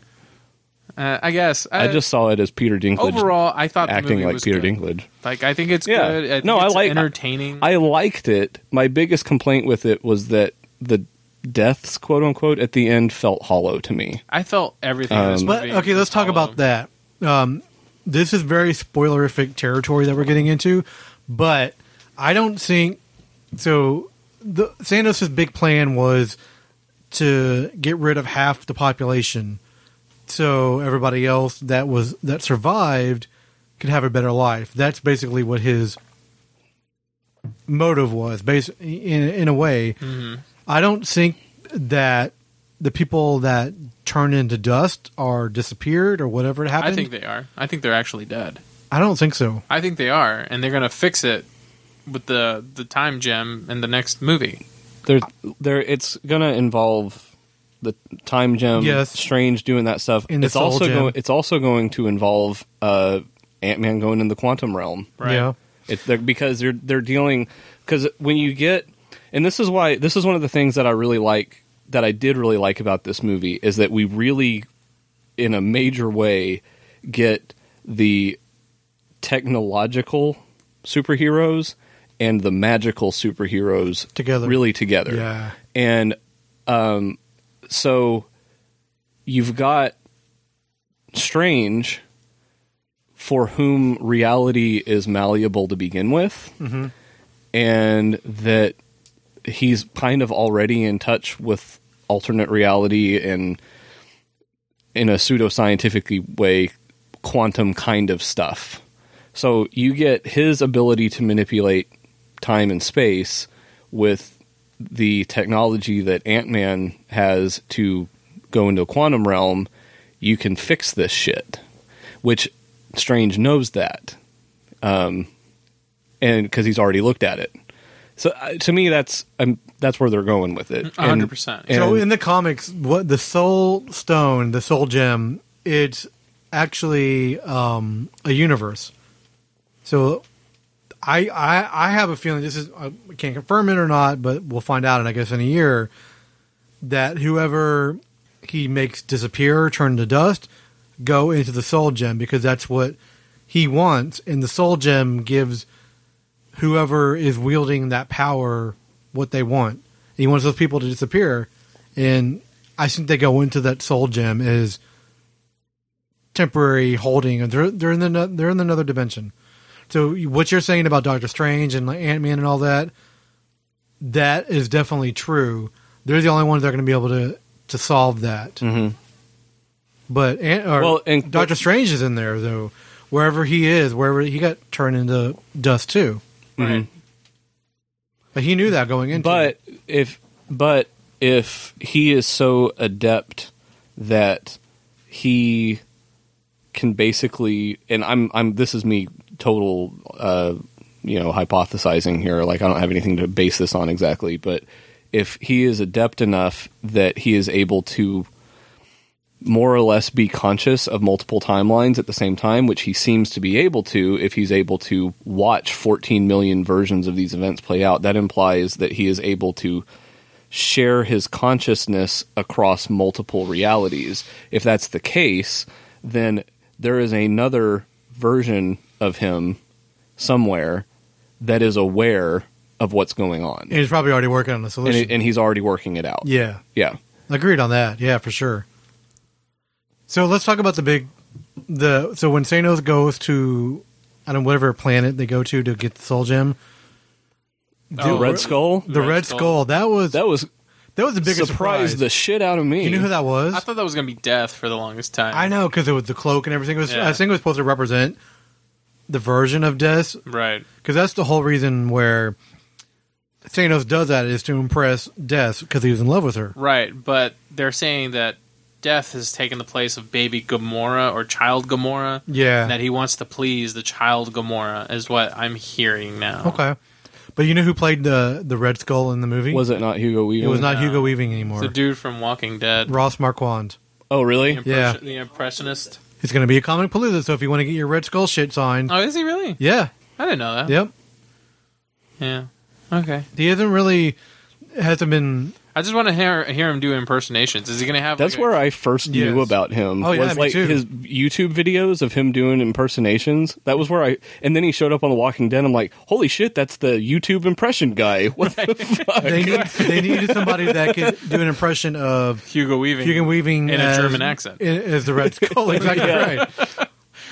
I guess. I just saw it as Peter Dinklage. Overall, I thought acting the movie like was Peter good. Dinklage. Like, I think it's good. I think it's entertaining. I liked it. My biggest complaint with it was that the deaths, quote unquote, at the end felt hollow to me. I felt everything in this movie. Okay, let's talk about that. this is very spoilerific territory that we're getting into, but I don't think so. Thanos' big plan was to get rid of half the population, so everybody else that survived could have a better life. That's basically what his motive was, in a way. Mm-hmm. I don't think that the people that turn into dust are disappeared or whatever happened. I think they are. I think they're actually dead. I don't think so. I think they are, and they're going to fix it with the time gem in the next movie. It's going to involve the time gem. Yes. Strange doing that stuff. It's also going to involve Ant-Man going in the quantum realm. Right. Yeah. Because they're dealing, because when you get, and this is one of the things that I did really like about this movie, is that we really, in a major way, get the technological superheroes and the magical superheroes together. Yeah. And so you've got Strange, for whom reality is malleable to begin with, mm-hmm. and that he's kind of already in touch with alternate reality and, in a pseudoscientific way, quantum kind of stuff. So you get his ability to manipulate time and space with the technology that Ant-Man has to go into a quantum realm. You can fix this shit, which Strange knows that, and because he's already looked at it. So to me, that's where they're going with it. 100%. So in the comics, what the Soul Stone, the Soul Gem, it's actually a universe. So I have a feeling, this is, I can't confirm it or not, but we'll find out, I guess, in a year, that whoever he makes disappear, turn to dust, go into the Soul Gem, because that's what he wants, and the Soul Gem gives whoever is wielding that power what they want. And he wants those people to disappear, and I think they go into that Soul Gem as temporary holding, and they're in another dimension. So what you're saying about Doctor Strange and Ant-Man and all that, that is definitely true. They're the only ones that are going to be able to solve that. Mm-hmm. But Doctor Strange is in there, though. Wherever he is, wherever he got turned into dust too. Right. But he knew that going into it. But if he is so adept that he can basically, and I'm this is me total hypothesizing here, like I don't have anything to base this on exactly, but if he is adept enough that he is able to more or less be conscious of multiple timelines at the same time, which he seems to be able to if he's able to watch 14 million versions of these events play out, that implies that he is able to share his consciousness across multiple realities. If that's the case, then there is another version of him somewhere that is aware of what's going on. And he's probably already working on the solution. And he's already working it out. Yeah. Yeah. Agreed on that. Yeah, for sure. So let's talk about so when Thanos goes to, I don't know, whatever planet they go to get the Soul Gem. Red Skull? The Red Skull. That was the biggest surprise. The shit out of me. You knew who that was? I thought that was going to be Death for the longest time. I know, because it was the cloak and everything. I think it was supposed to represent the version of Death. Right. Because that's the whole reason where Thanos does that, is to impress Death, because he was in love with her. Right, but they're saying that Death has taken the place of baby Gamora or child Gamora. Yeah. And that he wants to please the child Gamora is what I'm hearing now. Okay. But you know who played the Red Skull in the movie? Was it not Hugo Weaving? It was not Hugo Weaving anymore. It's the dude from Walking Dead. Ross Marquand. Oh, really? The Impressionist. He's going to be a Comic Palooza, so if you want to get your Red Skull shit signed... Oh, is he really? Yeah. I didn't know that. Yep. Yeah. Okay. He hasn't been... I just want to hear him do impersonations. Is he going to have... That's where I first knew about him. Oh, yeah, was me like too. his YouTube videos of him doing impersonations. That was where and then he showed up on The Walking Dead. I'm like, holy shit, that's the YouTube impression guy. What the fuck? They needed somebody that could do an impression of Hugo Weaving in a German accent. As the Red Skull. Exactly right.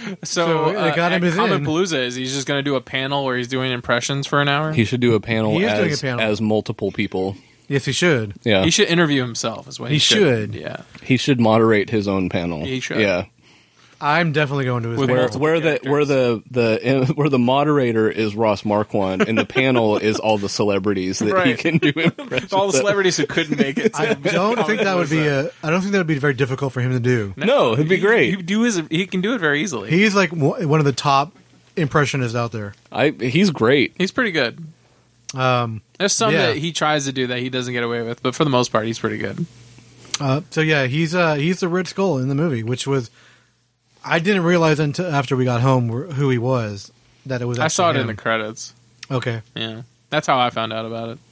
So it got him at his in. Comicpalooza, is he's just going to do a panel where he's doing impressions for an hour? He should do a panel, He is doing as, a panel. as multiple people. Yes, he should. Yeah. He should interview himself. Is what He should. Yeah. He should moderate his own panel. He should. Yeah. I'm definitely going to his With panel. multiple Where characters. the moderator is Ross Marquand and the panel is all the celebrities that he Right. can do impressions All the of. celebrities who couldn't make it. I don't think that would be I don't think that would be very difficult for him to do. No, it'd be great. He can do it very easily. He's like one of the top impressionists out there. He's great. He's pretty good. There's some Yeah. that he tries to do that he doesn't get away with, but for the most part, he's pretty good. So yeah, he's the Red Skull in the movie, which was I didn't realize until after we got home who he was. That it was. I saw it actually in the him. credits. Okay. Yeah, that's how I found out about it.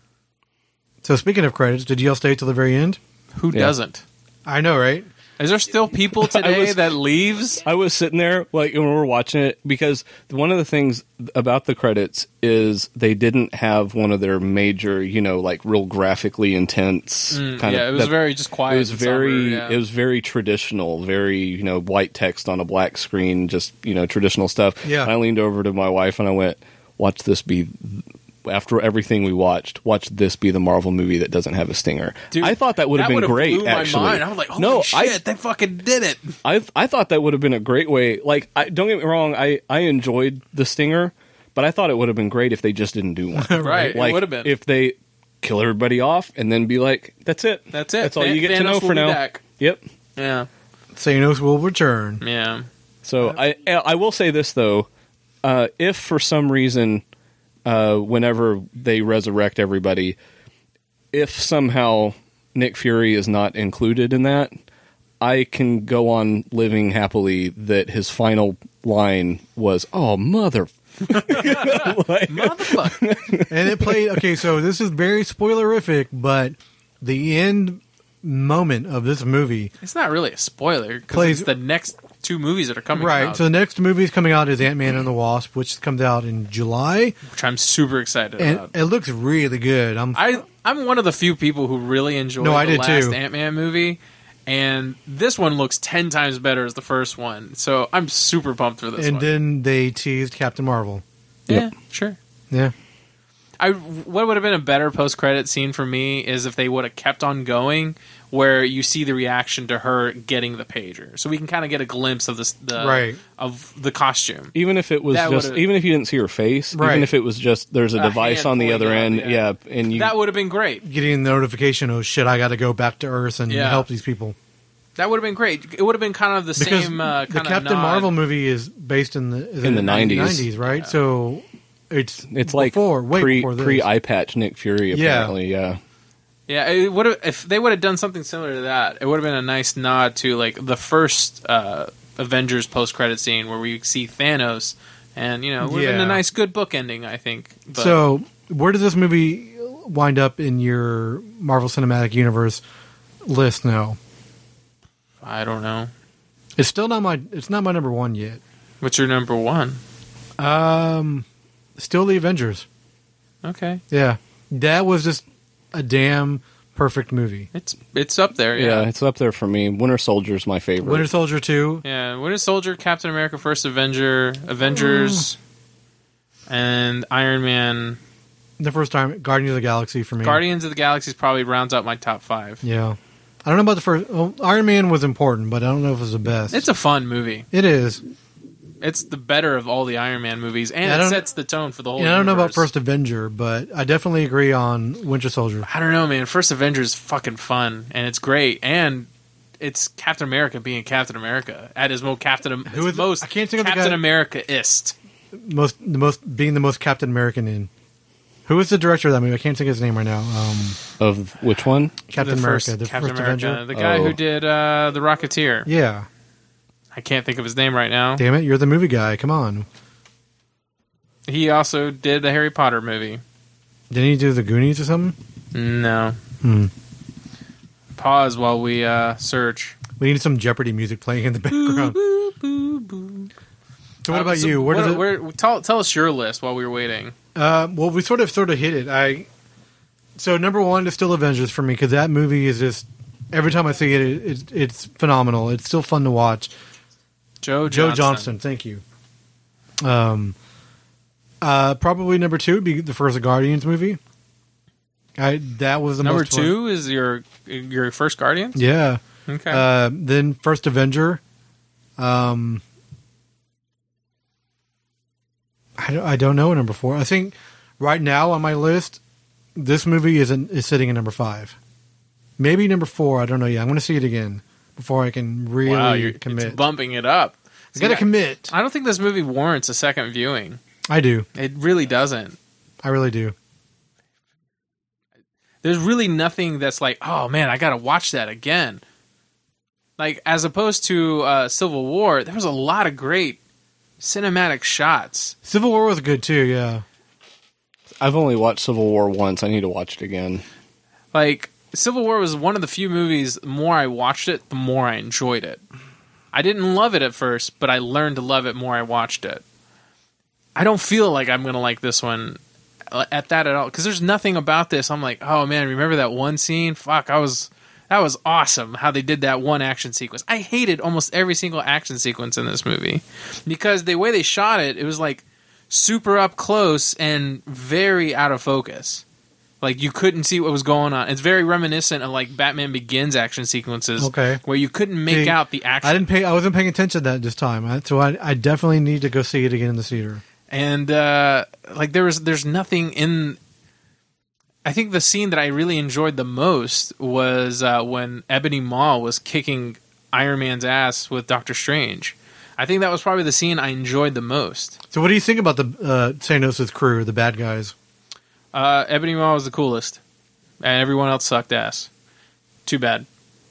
So speaking of credits, did you all stay till the very end? Who Yeah. doesn't? I know, right? Is there still people today that leaves? I was sitting there like when we were watching it because one of the things about the credits is they didn't have one of their major, like real graphically intense kind of. Yeah, it was very just quiet. It was and very, somber, yeah. it was very traditional, very white text on a black screen, just traditional stuff. Yeah. I leaned over to my wife and I went, "Watch this be." After everything we watched, watch this be the Marvel movie that doesn't have a stinger. Dude, I thought that would have been great. Blew actually, my mind. I was like, "Holy shit, they fucking did it!" I thought that would have been a great way. Like, don't get me wrong, I enjoyed the stinger, but I thought it would have been great if they just didn't do one. Right, Like, it would have been. if they kill everybody off and then be like, "That's it. That's it. That's all you get to Thanos know will for be now." back. Yep. Yeah, Thanos will return. yeah. So I will say this though, if for some reason, whenever they resurrect everybody, if somehow Nick Fury is not included in that, I can go on living happily that his final line was, "Oh, mother." Motherfucker. And it played. Okay, so this is very spoilerific, but the end moment of this movie, It's not really a spoiler because Plays- it's the next two movies that are coming right? out, So the next movie is coming out is Ant-Man and the Wasp, which comes out in July, which I'm super excited and about. it looks really good. I'm one of the few people who really enjoyed No, I the did last too. Ant-Man movie, and this one looks 10 times better as the first one. So I'm super pumped for this and one. then they teased Captain Marvel. Yeah, sure. Yeah, What would have been a better post-credit scene for me is if they would have kept on going, where you see the reaction to her getting the pager, so we can kind of get a glimpse of Right. of the costume. Even if it was That just, would've- even if you didn't see her face, Right. even if it was just there's a device hand on the other pointing end, out, yeah, and you That would have been great. getting the notification. Oh shit! I got to go back to Earth and Yeah. help these people. That would have been great. It would have been kind of the Because same the kind Captain of nod. Marvel movie is based in the In the 90s. 90s, right? So it's like way before this. pre eye patch Nick Fury apparently, yeah. Yeah, it would have if they would have done something similar to that. It would have been a nice nod to like the first Avengers post-credit scene where we see Thanos, and it would have been Yeah. a nice, good book ending. I think. But So where does this movie wind up in your Marvel Cinematic Universe list now? I don't know. It's still not my. It's not my number one yet. What's your number one? Still the Avengers. Okay, Yeah, that was just a damn perfect movie. it's up there. Yeah, Yeah, it's up there for me. Winter Soldier's my favorite. Winter Soldier 2. yeah. Winter Soldier, Captain America: First Avenger, Avengers, and Iron Man. The first time, Guardians of the Galaxy for me. Guardians of the Galaxy probably rounds out my top 5. Yeah. I don't know about the first. Well, Iron Man was important, but I don't know if it was the best. It's a fun movie. It is. It's the better of all the Iron Man movies, and Yeah, I it don't- sets the tone for the whole. And I don't know about universe. First Avenger, but I definitely agree on Winter Soldier. I don't know, man. First Avenger is fucking fun, and it's great, and it's Captain America being Captain America at his most Captain. Who is- most I can't think of the Captain guy- America-ist. Being the most Captain American in. Who is the director of that movie? I can't think of his name right now. Of which one? Captain The America, first the Captain first America, Avenger. the guy Oh. who did the Rocketeer. Yeah. I can't think of his name right now. Damn it, you're the movie guy. Come on. He also did the Harry Potter movie. Didn't he do the Goonies or something? No. Hmm. Pause while we search. We need some Jeopardy music playing in the background. So what about you? Where does it? Tell us your list while we were waiting. Well, we sort of hit it. So number one is still Avengers for me because that movie is just every time I see it, it's phenomenal. It's still fun to watch. Joe Johnston. Thank you. Probably number 2 would be the first Guardians movie. That was the number most 2 is your first Guardians. Yeah. Okay. Then first Avenger. I don't know number 4. I think right now on my list, this movie is sitting in number 5. Maybe number 4. I don't know yet. I'm going to see it again before I can really commit. It's bumping it up. I got to commit. I don't think this movie warrants a second viewing. I do. It really doesn't. I really do. There's really nothing that's like, oh man, I got to watch that again. Like, as opposed to Civil War, there was a lot of great cinematic shots. Civil War was good too, yeah. I've only watched Civil War once. I need to watch it again. Like, Civil War was one of the few movies, the more I watched it, the more I enjoyed it. I didn't love it at first, but I learned to love it more I watched it. I don't feel like I'm going to like this one at all, because there's nothing about this. I'm like, oh man, remember that one scene? Fuck, that was awesome how they did that one action sequence. I hated almost every single action sequence in this movie because the way they shot it, it was like super up close and very out of focus. Like, you couldn't see what was going on. It's very reminiscent of like Batman Begins action sequences, where you couldn't make out the action. I wasn't paying attention to that this time, so I definitely need to go see it again in the theater. And like there's nothing in. I think the scene that I really enjoyed the most was when Ebony Maw was kicking Iron Man's ass with Doctor Strange. I think that was probably the scene I enjoyed the most. So what do you think about the Thanos' crew, the bad guys? Ebony Maw was the coolest, and everyone else sucked ass. Too bad.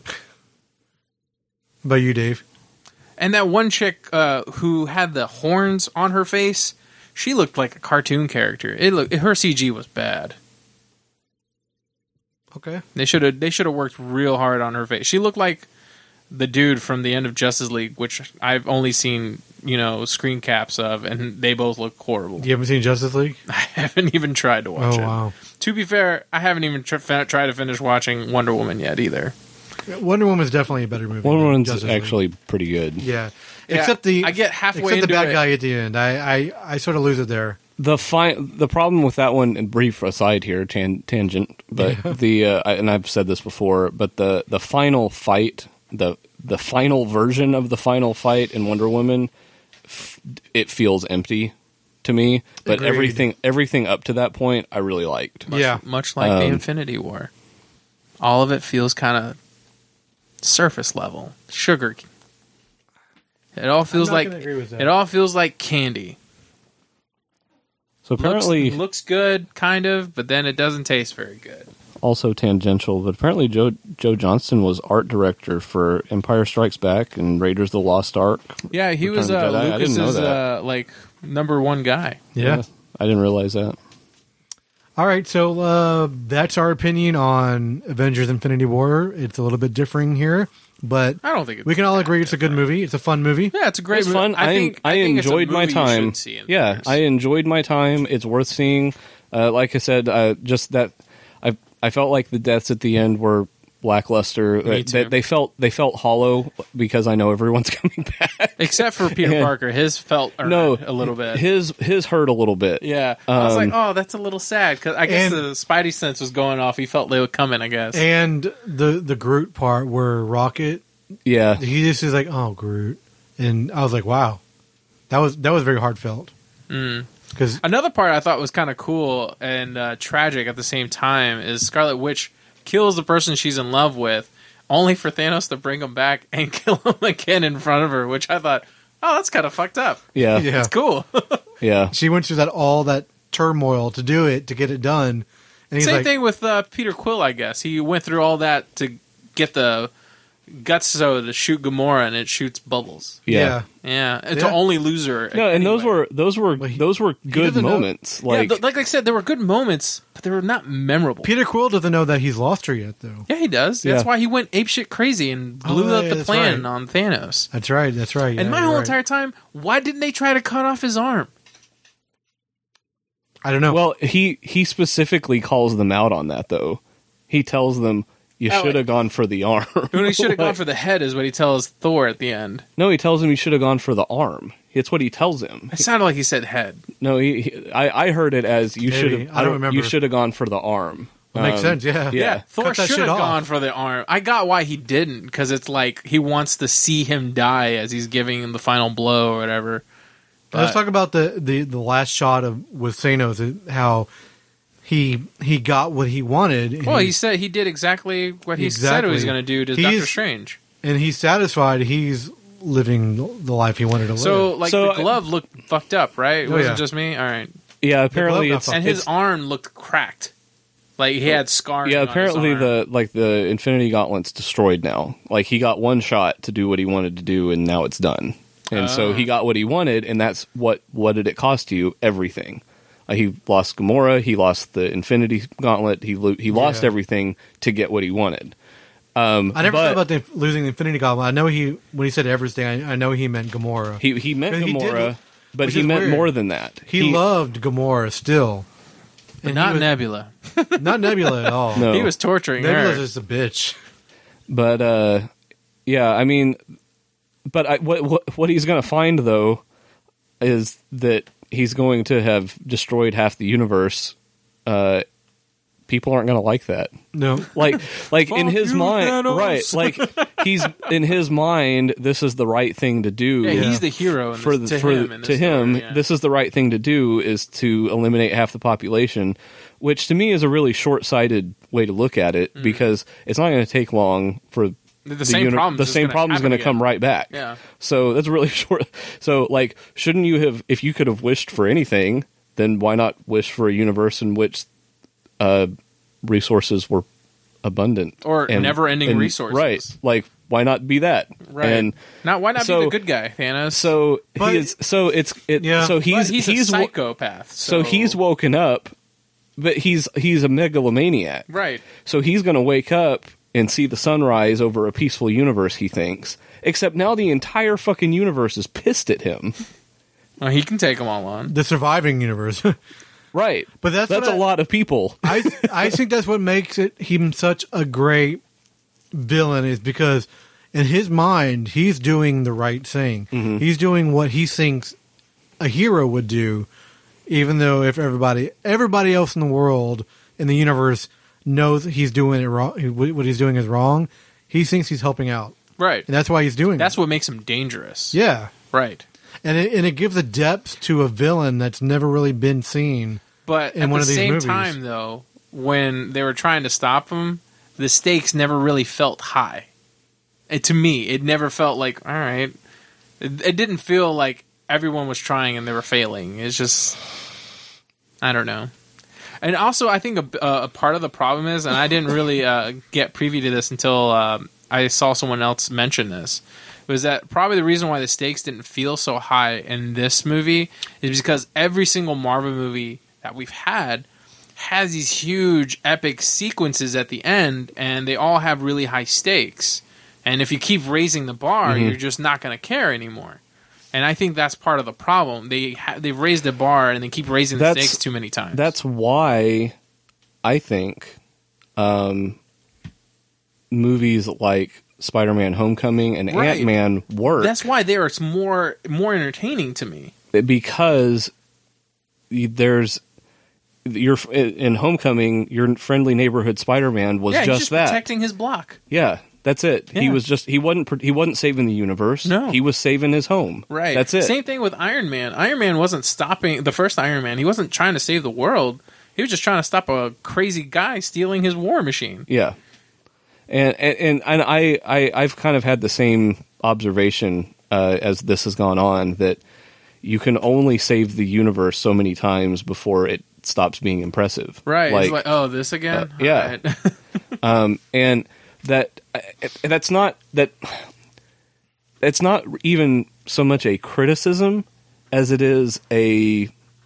How about you, Dave? And that one chick who had the horns on her face, she looked like a cartoon character. Her CG was bad. Okay. They should have worked real hard on her face. She looked like the dude from the end of Justice League, which I've only seen, screen caps of, and they both look horrible. You haven't seen Justice League? I haven't even tried to watch it. Oh, wow. To be fair, I haven't even tried to finish watching Wonder Woman yet either. Wonder Woman is definitely a better movie. Wonder Woman's actually pretty good. Yeah. Except I get halfway into the bad it. guy at the end. I sort of lose it there. The problem with that one, and brief aside here, tangent, but and I've said this before, but the final fight, the final version of the final fight in Wonder Woman, it feels empty to me. But Agreed. everything up to that point, I really liked. Much like the Infinity War, all of it feels kind of surface level, sugar. It all feels like candy. So apparently, looks good, kind of, but then it doesn't taste very good. Also tangential, but apparently Joe Johnston was art director for Empire Strikes Back and Raiders of the Lost Ark. Yeah, he was Lucas's number one guy. Yeah, I didn't realize that. All right, so that's our opinion on Avengers: Infinity War. It's a little bit differing here, but I don't think we can all agree it's a good movie. It's a fun movie. Yeah, it's a great movie. Fun. I enjoyed my time. I enjoyed my time. It's worth seeing. Like I said, just that I felt like the deaths at the end were lackluster. Me too. They felt hollow because I know everyone's coming back, except for Peter Parker. His felt a little bit. His hurt a little bit. Yeah, I was like, oh, that's a little sad because I guess the Spidey sense was going off. He felt they were coming. I guess. And the Groot part where Rocket, he just is like, oh, Groot, and I was like, wow, that was very heartfelt. Because another part I thought was kind of cool and tragic at the same time is Scarlet Witch kills the person she's in love with, only for Thanos to bring him back and kill him again in front of her, which I thought, oh, that's kind of fucked up. Yeah. It's cool. Yeah. She went through all that turmoil to do it, to get it done. And he's Same thing with Peter Quill, I guess. He went through all that to get the Gutso to shoot Gamora, and it shoots bubbles. Yeah. To only lose her. No, and anyway. those were good moments. Like I said, there were good moments, but they were not memorable. Peter Quill doesn't know that he's lost her yet, though. Yeah, he does. That's why he went apeshit crazy and blew up the plan on Thanos. That's right. And my whole entire time, why didn't they try to cut off his arm? I don't know. Well, he specifically calls them out on that, though. He tells them, you should have gone for the arm. When he should have gone for the head is what he tells Thor at the end. No, he tells him you should have gone for the arm. It's what he tells him. It sounded like he said head. No, I heard it as you should have. I don't remember. You should have gone for the arm. Makes sense, yeah. Yeah, Thor Cut that should shit have off. gone for the arm. I got why he didn't, because it's like he wants to see him die as he's giving him the final blow or whatever. Let's talk about the last shot with Thanos, how he got what he wanted. Well, he said he did exactly what he said he was going to do to Doctor Strange. And he's satisfied. He's living the life he wanted to live. So, the glove looked fucked up, right? It wasn't just me? All right. Yeah, apparently it's... And his arm looked cracked. Like, he had scars on apparently his arm. the Infinity Gauntlet's destroyed now. Like, he got one shot to do what he wanted to do, and now it's done. And so he got what he wanted, and that's what did it cost you? Everything. He lost Gamora, he lost the Infinity Gauntlet, he lost everything to get what he wanted. I never thought about losing the Infinity Gauntlet. I know when he said everything, I know he meant Gamora. He meant Gamora, but he meant more than that. He loved Gamora still. And not Nebula. Not Nebula at all. No. He was torturing Nebula's her. just a bitch. But yeah, I mean, but what he's going to find though is that he's going to have destroyed half the universe. People aren't going to like that. No, like in his mind, Thanos. right? Like he's in his mind, this is the right thing to do. Yeah, he's the hero to him. This is the right thing to do is to eliminate half the population, which to me is a really short-sighted way to look at it because it's not going to take long for the same problem is going to come right back. Yeah. So that's really short. So like, shouldn't you have? If you could have wished for anything, then why not wish for a universe in which resources were abundant or never-ending resources? Right? Like, why not be that? Right. And why not be the good guy, Thanos? So but, he is. So it's. Yeah. So he's a psychopath. So he's woken up, but he's a megalomaniac. Right. So he's going to wake up and see the sunrise over a peaceful universe. He thinks. Except now the entire fucking universe is pissed at him. Well, he can take them all on. The surviving universe. Right. But that's a lot of people. I think that's what makes him such a great villain, is because in his mind he's doing the right thing. Mm-hmm. He's doing what he thinks a hero would do, even though if everybody else in the world, in the universe, knows he's doing it wrong, what he's doing is wrong, he thinks he's helping out. Right. And that's why he's doing That's what makes him dangerous. Yeah. Right. And it gives a depth to a villain that's never really been seen. But in at one the of these same movies. time, though, when they were trying to stop him, the stakes never really felt high. To me, it never felt like, all right. It didn't feel like everyone was trying and they were failing. It's just, I don't know. And also, I think a part of the problem is, and I didn't really get privy to this until I saw someone else mention this, was that probably the reason why the stakes didn't feel so high in this movie is because every single Marvel movie that we've had has these huge epic sequences at the end, and they all have really high stakes. And if you keep raising the bar, you're just not going to care anymore. And I think that's part of the problem. They've raised the bar and they keep raising the stakes too many times. That's why I think movies like Spider-Man: Homecoming and Ant-Man work. That's why they are more entertaining to me. Because in Homecoming, your friendly neighborhood Spider-Man was just that, protecting his block. Yeah, that's it. Yeah. He wasn't saving the universe. No, he was saving his home. Right. That's it. Same thing with Iron Man. Iron Man wasn't stopping the first Iron Man. He wasn't trying to save the world. He was just trying to stop a crazy guy stealing his war machine. Yeah. And I've kind of had the same observation as this has gone on, that you can only save the universe so many times before it stops being impressive. Right. It's like, oh, this again? Yeah. Right. And that's not even so much a criticism as it is a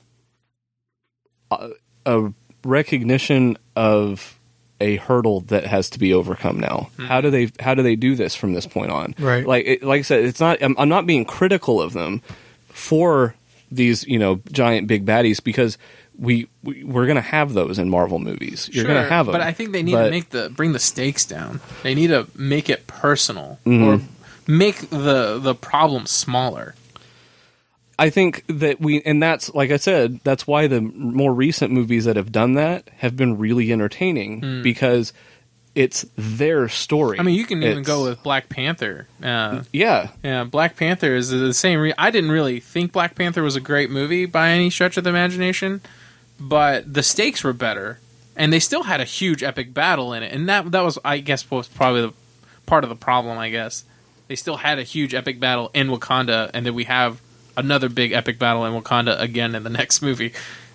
recognition of a hurdle that has to be overcome now. How do they do this from this point on? Right. Like I said, it's not. I'm not being critical of them for these, giant big baddies, because we're going to have those in Marvel movies. You're going to have them. But I think they need to bring the stakes down. They need to make it personal or make the problem smaller. I think that and that's, like I said, that's why the more recent movies that have done that have been really entertaining, because it's their story. I mean, you can even go with Black Panther. Yeah, Black Panther is the same. I didn't really think Black Panther was a great movie by any stretch of the imagination, but the stakes were better, and they still had a huge epic battle in it, and that was, I guess, was probably the part of the problem. I guess they still had a huge epic battle in Wakanda, and then we have another big epic battle in Wakanda again in the next movie.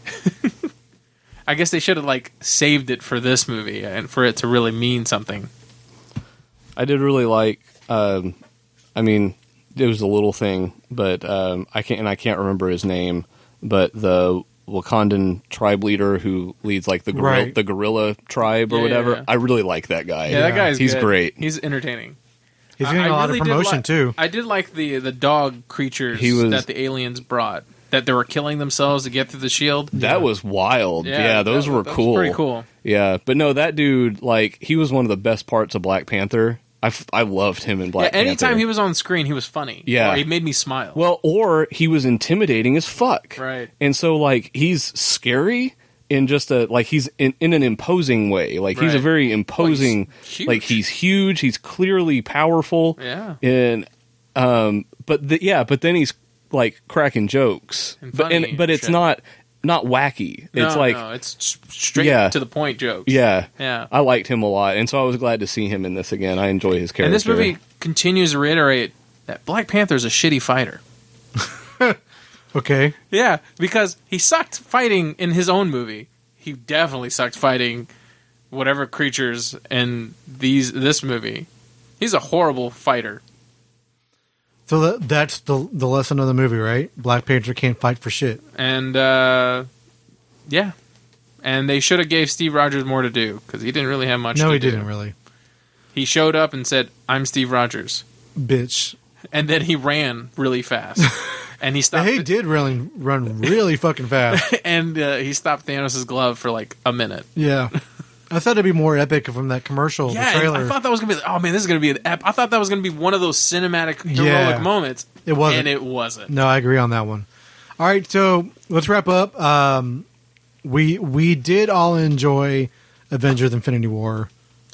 I guess they should have saved it for this movie and for it to really mean something. I did really like. I mean, it was a little thing, but I can't remember his name. But the Wakandan tribe leader who leads the gorilla tribe or whatever. Yeah. I really like that guy. Yeah, that guy's he's good. Great. He's entertaining. He's getting a lot of promotion too. I did like the dog creatures that the aliens brought. That they were killing themselves to get through the shield. That was wild. Yeah, those were cool. Was pretty cool. Yeah, but no, that dude, he was one of the best parts of Black Panther. I loved him in Black Panther. Anytime he was on screen, he was funny. Yeah. Or he made me smile. Well, or he was intimidating as fuck. Right. And so, he's scary in just he's in an imposing way. He's a very imposing, he's huge. He's clearly powerful. Yeah. And, but then he's, cracking jokes. But it's not wacky. It's it's straight to the point jokes. Yeah. Yeah. I liked him a lot, and so I was glad to see him in this again. I enjoy his character. And this movie continues to reiterate that Black Panther's a shitty fighter. Okay. Yeah, because he sucked fighting in his own movie. He definitely sucked fighting whatever creatures in this movie. He's a horrible fighter. So that's the lesson of the movie, right? Black Panther can't fight for shit. And, yeah. And they should have gave Steve Rogers more to do, because he didn't really have much to do. No, he didn't really. He showed up and said, "I'm Steve Rogers." Bitch. And then he ran really fast. And he stopped. He did run really fucking fast. And he stopped Thanos' glove for a minute. Yeah. I thought it'd be more epic from that commercial, the trailer. I thought that was going to be, oh man, this is going to be I thought that was going to be one of those cinematic, heroic moments. It wasn't. And it wasn't. No, I agree on that one. All right, so let's wrap up. We did all enjoy Avengers Infinity War.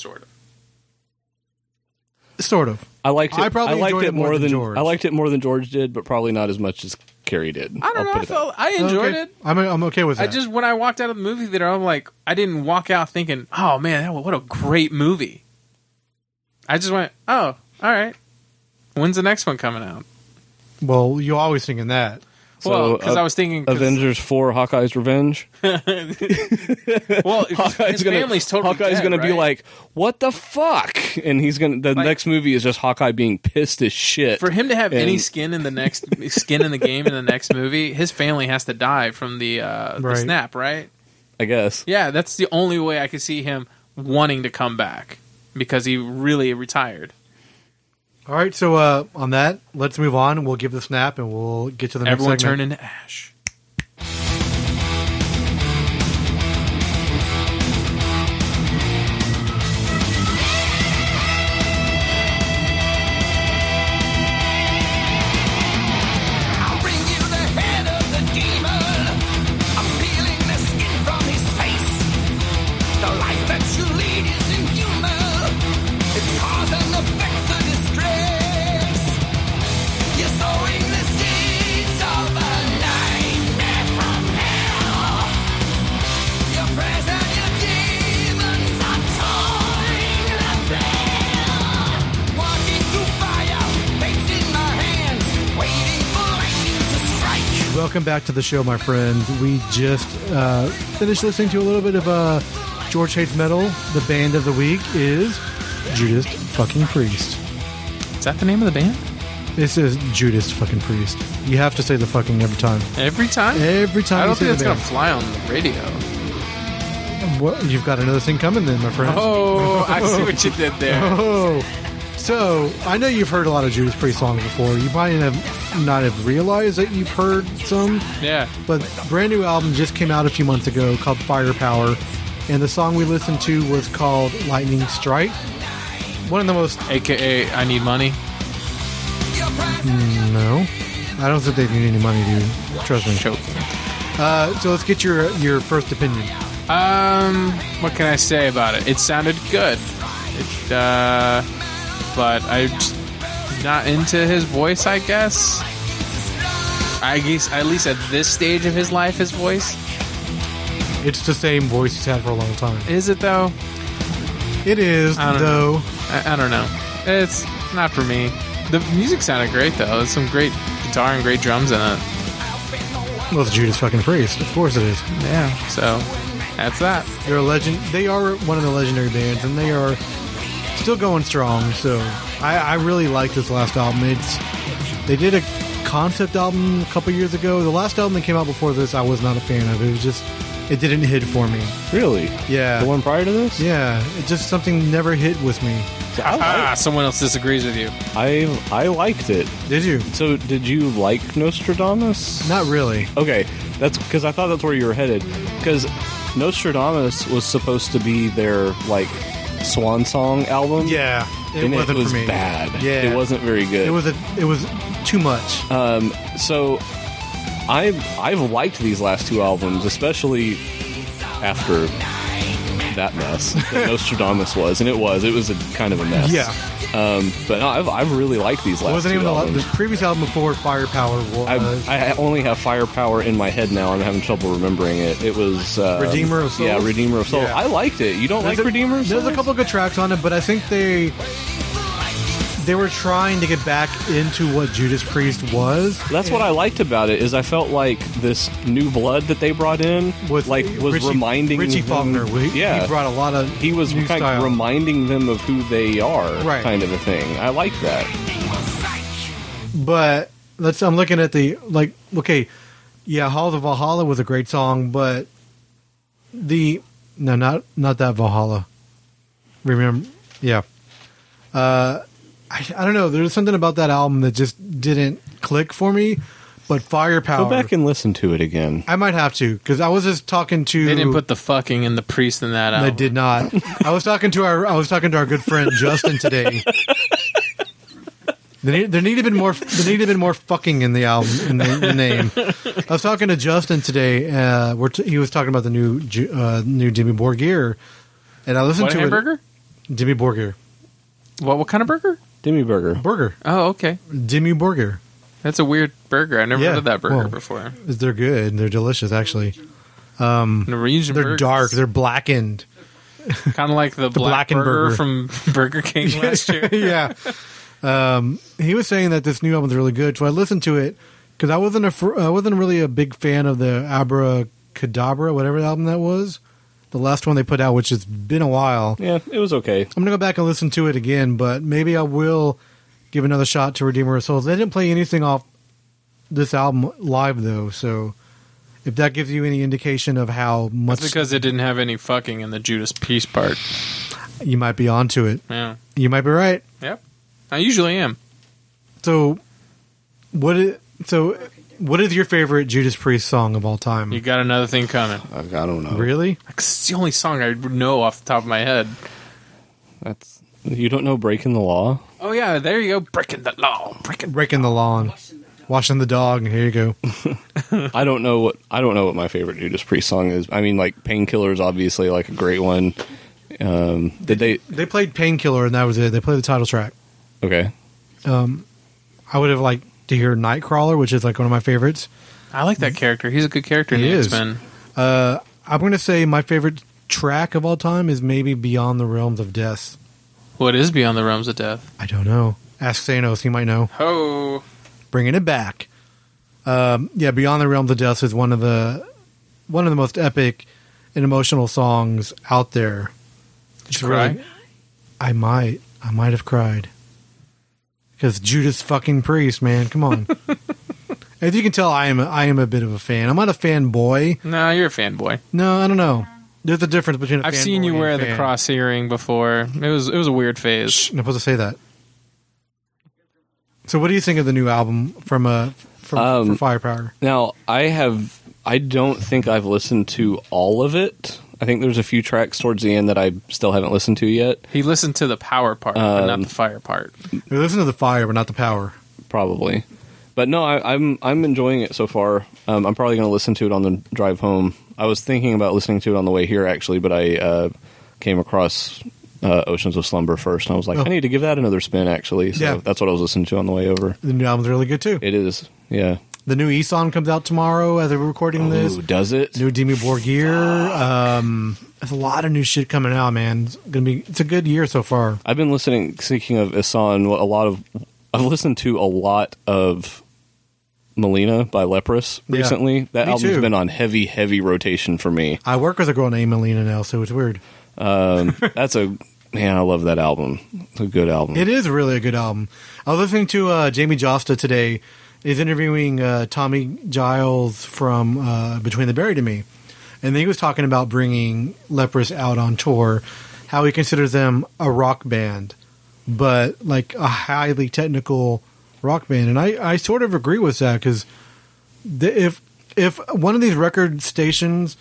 Sort of. I liked it. I liked it more than George. I liked it more than George did, but probably not as much as Carrie did. I don't know. I enjoyed it. I'm okay with that. When I walked out of the movie theater, I'm like, I didn't walk out thinking, oh man, what a great movie. I just went, oh, all right. When's the next one coming out? Well, you're always thinking that. Well, because I was thinking Avengers 4: Hawkeye's Revenge. Well, his family's totally Hawkeye's dead, gonna right? be like, "What the fuck?" And he's gonna. The next movie is just Hawkeye being pissed as shit. For him to have any skin in the game in the next movie, his family has to die from the snap, right? I guess. Yeah, that's the only way I could see him wanting to come back, because he really retired. All right, so on that, let's move on. We'll give the snap, and we'll get to the next segment. Everyone turn into ash. I'll bring you the head of the demon. I'm peeling the skin from his face. The life that you lead is inhuman. It's cause and effects of distress. You're sowing the seeds of a nightmare from hell. Your prayers and your demons are toying the bell. Walking through fire, fates in my hands, waiting for lightning to strike. Welcome back to the show, my friends. We just finished listening to a little bit of George Hates Metal. The band of the week is Judas fucking Priest. Is that the name of the band? This is Judas fucking Priest. You have to say the fucking every time. Every time? Every time I you don't say think it's the going to band. fly on the radio. Well, you've got another thing coming then, my friend. Oh, I see what you did there. Oh. So, I know you've heard a lot of Judas Priest songs before. You might not have realized that you've heard some. Yeah. But brand new album just came out a few months ago called Firepower. And the song we listened to was called Lightning Strike. One of the most... AKA I Need Money. No. I don't think they need any money, dude. Trust me. Choke. So let's get your first opinion. What can I say about it? It sounded good. But I'm just not into his voice, I guess. I guess, at least at this stage of his life, his voice. It's the same voice he's had for a long time. Is it, though? It is, I don't though. know. I don't know. It's not for me. The music sounded great, though. There's some great guitar and great drums in it. Well, it's Judas fucking Priest. Of course it is. Yeah, so that's that. They're a legend. They are one of the legendary bands, and they are still going strong. So I really like this last album. They did a concept album a couple years ago. The last album that came out before this, I was not a fan of. It was just, it didn't hit for me. Really? Yeah. The one prior to this? Yeah. It just, something never hit with me. Someone else disagrees with you. I liked it. Did you? So, did you like Nostradamus? Not really. Okay, that's because I thought that's where you were headed. Because Nostradamus was supposed to be their like swan song album. Yeah, and wasn't it was for me. bad. Yeah, it wasn't very good. It was too much. So I've liked these last two albums, especially after that mess that Nostradamus was, and it was a kind of a mess. Yeah. But no, I've really liked these last It wasn't two even albums. the previous album before Firepower was. I only have Firepower in my head now. I'm having trouble remembering it. It was Redeemer of Souls? Yeah, Redeemer of Souls. Yeah. I liked it. You don't like Redeemer of Souls? There's a couple of good tracks on it, but I think they were trying to get back into what Judas Priest was. That's what I liked about it. Is I felt like this new blood that they brought in was reminding Richie them, Faulkner. He brought a lot of he was new kind style. of reminding them of who they are, Right. kind of a thing. I like that. But I'm looking at Halls of Valhalla was a great song, but not that Valhalla. Remember? Yeah. I don't know. There's something about that album that just didn't click for me. But Firepower. Go back and listen to it again. I might have to, because I was just talking to. They didn't put the fucking and the priest in that album. They did not. I was talking to our good friend Justin today. There needed to be more fucking in the album in the name. I was talking to Justin today. He was talking about the new Dimmy Borgir, and I listened to hamburger? it. Dimmy Borgir. What kind of burger? Dimmy Burger. Oh, okay. Dimmy Borgir. That's a weird burger. I've never heard of that burger well, before. They're good. They're delicious, actually. Norwegian They're burgers. dark. They're blackened. Kind of like the black blackened burger burger. from Burger King last year. Yeah. He was saying that this new album's really good, so I listened to it because I wasn't really a big fan of the Abracadabra, whatever album that was, the last one they put out, which has been a while. Yeah, it was okay. I'm gonna go back and listen to it again, but maybe I will give another shot to Redeemer of Souls. They didn't play anything off this album live though, so if that gives you any indication of how much, That's because it didn't have any fucking in the Judas Priest part. you might be onto it. Yeah. You might be right. Yep. I usually am. So, what is your favorite Judas Priest song of all time? You got another thing coming. I don't know. Really? It's the only song I know off the top of my head. You don't know Breaking the Law? Oh yeah, there you go. Breaking the law. Breaking the Lawn. Washing the dog. Here you go. I don't know what my favorite Judas Priest song is. I mean, like Painkiller is obviously like a great one. They played Painkiller and that was it. They played the title track. Okay. I would have liked to hear Nightcrawler, which is like one of my favorites. I like that character. He's a good character in He the is. X-Men. I'm going to say my favorite track of all time is maybe Beyond the Realms of Death. What is Beyond the Realms of Death? I don't know. Ask Thanos. He might know. Oh. Bringing it back. Beyond the Realms of Death is one of the most epic and emotional songs out there. Did you cry? I might have cried. Because Judas fucking Priest, man. Come on. As you can tell, I am a bit of a fan. I'm not a fanboy. No, you're a fanboy. No, I don't know. There's a difference between a fanboy I've seen you and wear a the fan. cross earring before. It was a weird phase. Shh, I'm not supposed to say that. So, what do you think of the new album from Firepower? Now, I don't think I've listened to all of it. I think there's a few tracks towards the end that I still haven't listened to yet. He listened to the power part, but not the fire part. We listened to the fire, but not the power. Probably. But no, I'm enjoying it so far. I'm probably going to listen to it on the drive home. I was thinking about listening to it on the way here, actually, but I came across Oceans of Slumber first, and I was like, I need to give that another spin, actually. So that's what I was listening to on the way over. The new album's really good, too. It is, yeah. The new E-song comes out tomorrow as we're recording this. Does it? New Dimmu Borgir. There's a lot of new shit coming out, man. It's a good year so far. I've been listening, speaking of Ihsahn, I've listened to a lot of Melina by Leprous recently. That album's been on heavy rotation for me. I work with a girl named Melina now, so it's weird. I love that album. It's a good album. It is really a good album. I was listening to Jamie Josta today. He's interviewing Tommy Giles from Between the Buried and Me. And he was talking about bringing Leprous out on tour, how he considers them a rock band, but like a highly technical rock band. And I sort of agree with that, because if one of these record stations,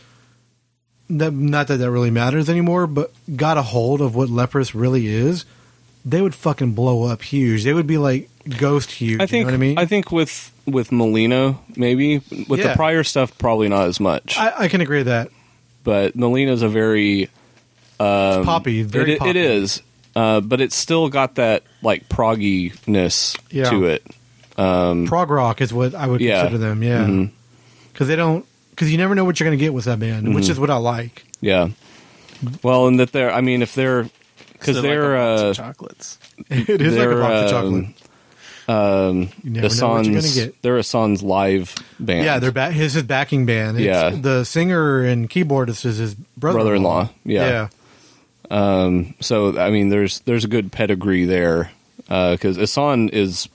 not that really matters anymore, but got a hold of what Leprous really is, they would fucking blow up huge. They would be like Ghost huge. You know what I mean? I think with Melina, maybe. With the prior stuff, probably not as much. I can agree with that. But Melina's a very... it's poppy. Very poppy. It is. But it's still got that like progginess to it. Prog rock is what I would consider them, because because you never know what you're going to get with that band, which is what I like. Yeah. Well, and that because they're like a box of chocolates. It is like a box of chocolate. You never know what you're going to get. They're Ihsahn's live band. Yeah, they're his backing band. The singer and keyboardist is his brother-in-law. Yeah. So I mean, there's a good pedigree there, because Ihsahn is.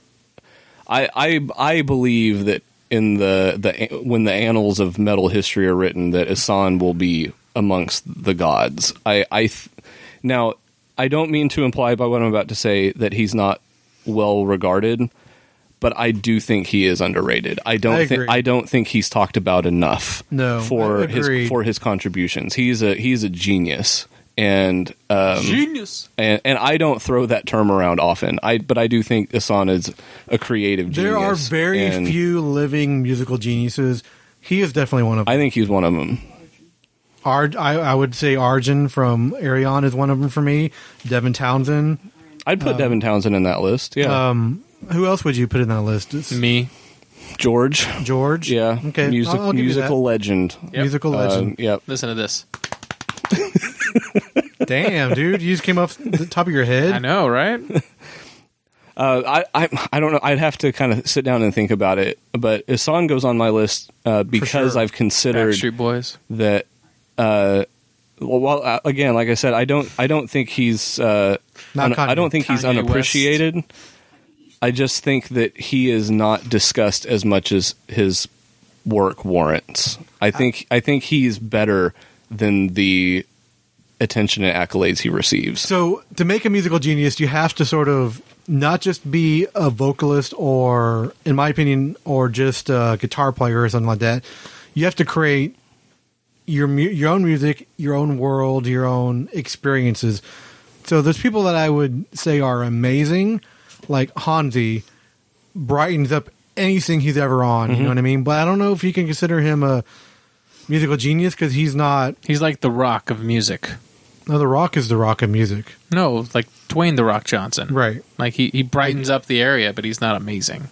I believe that in when the annals of metal history are written, that Ihsahn will be amongst the gods. Now, I don't mean to imply by what I'm about to say that he's not well regarded, but I do think he is underrated. I don't think he's talked about enough. For his contributions. He's a genius. And genius. And I don't throw that term around often. But I do think Ihsahn is a creative genius. There are very few living musical geniuses. He is definitely one of them. I think he's one of them. I would say Arjun from Arion is one of them for me. Devin Townsend. I'd put Devin Townsend in that list. Yeah. Who else would you put in that list? Me. George. Yeah. Okay. Musical legend. Yep. Musical legend. Yep. Listen to this. Damn, dude! You just came off the top of your head. I know, right? I don't know. I'd have to kind of sit down and think about it. But Ihsahn goes on my list because I've considered Backstreet Boys. That. Again, like I said, I don't think he's. I don't think he's unappreciated. West. I just think that he is not discussed as much as his work warrants. I think he's better than the attention and accolades he receives. So to make a musical genius, you have to sort of not just be a vocalist or, in my opinion, or just a guitar player or something like that. You have to create your own music, your own world, your own experiences. So there's people that I would say are amazing, like Hansi brightens up anything he's ever on. You know what I mean? But I don't know if you can consider him a musical genius, because he's not. He's like the Rock of music. No, the Rock is the Rock of music. No, like Dwayne The Rock Johnson. Right. Like he brightens up the area, but he's not amazing.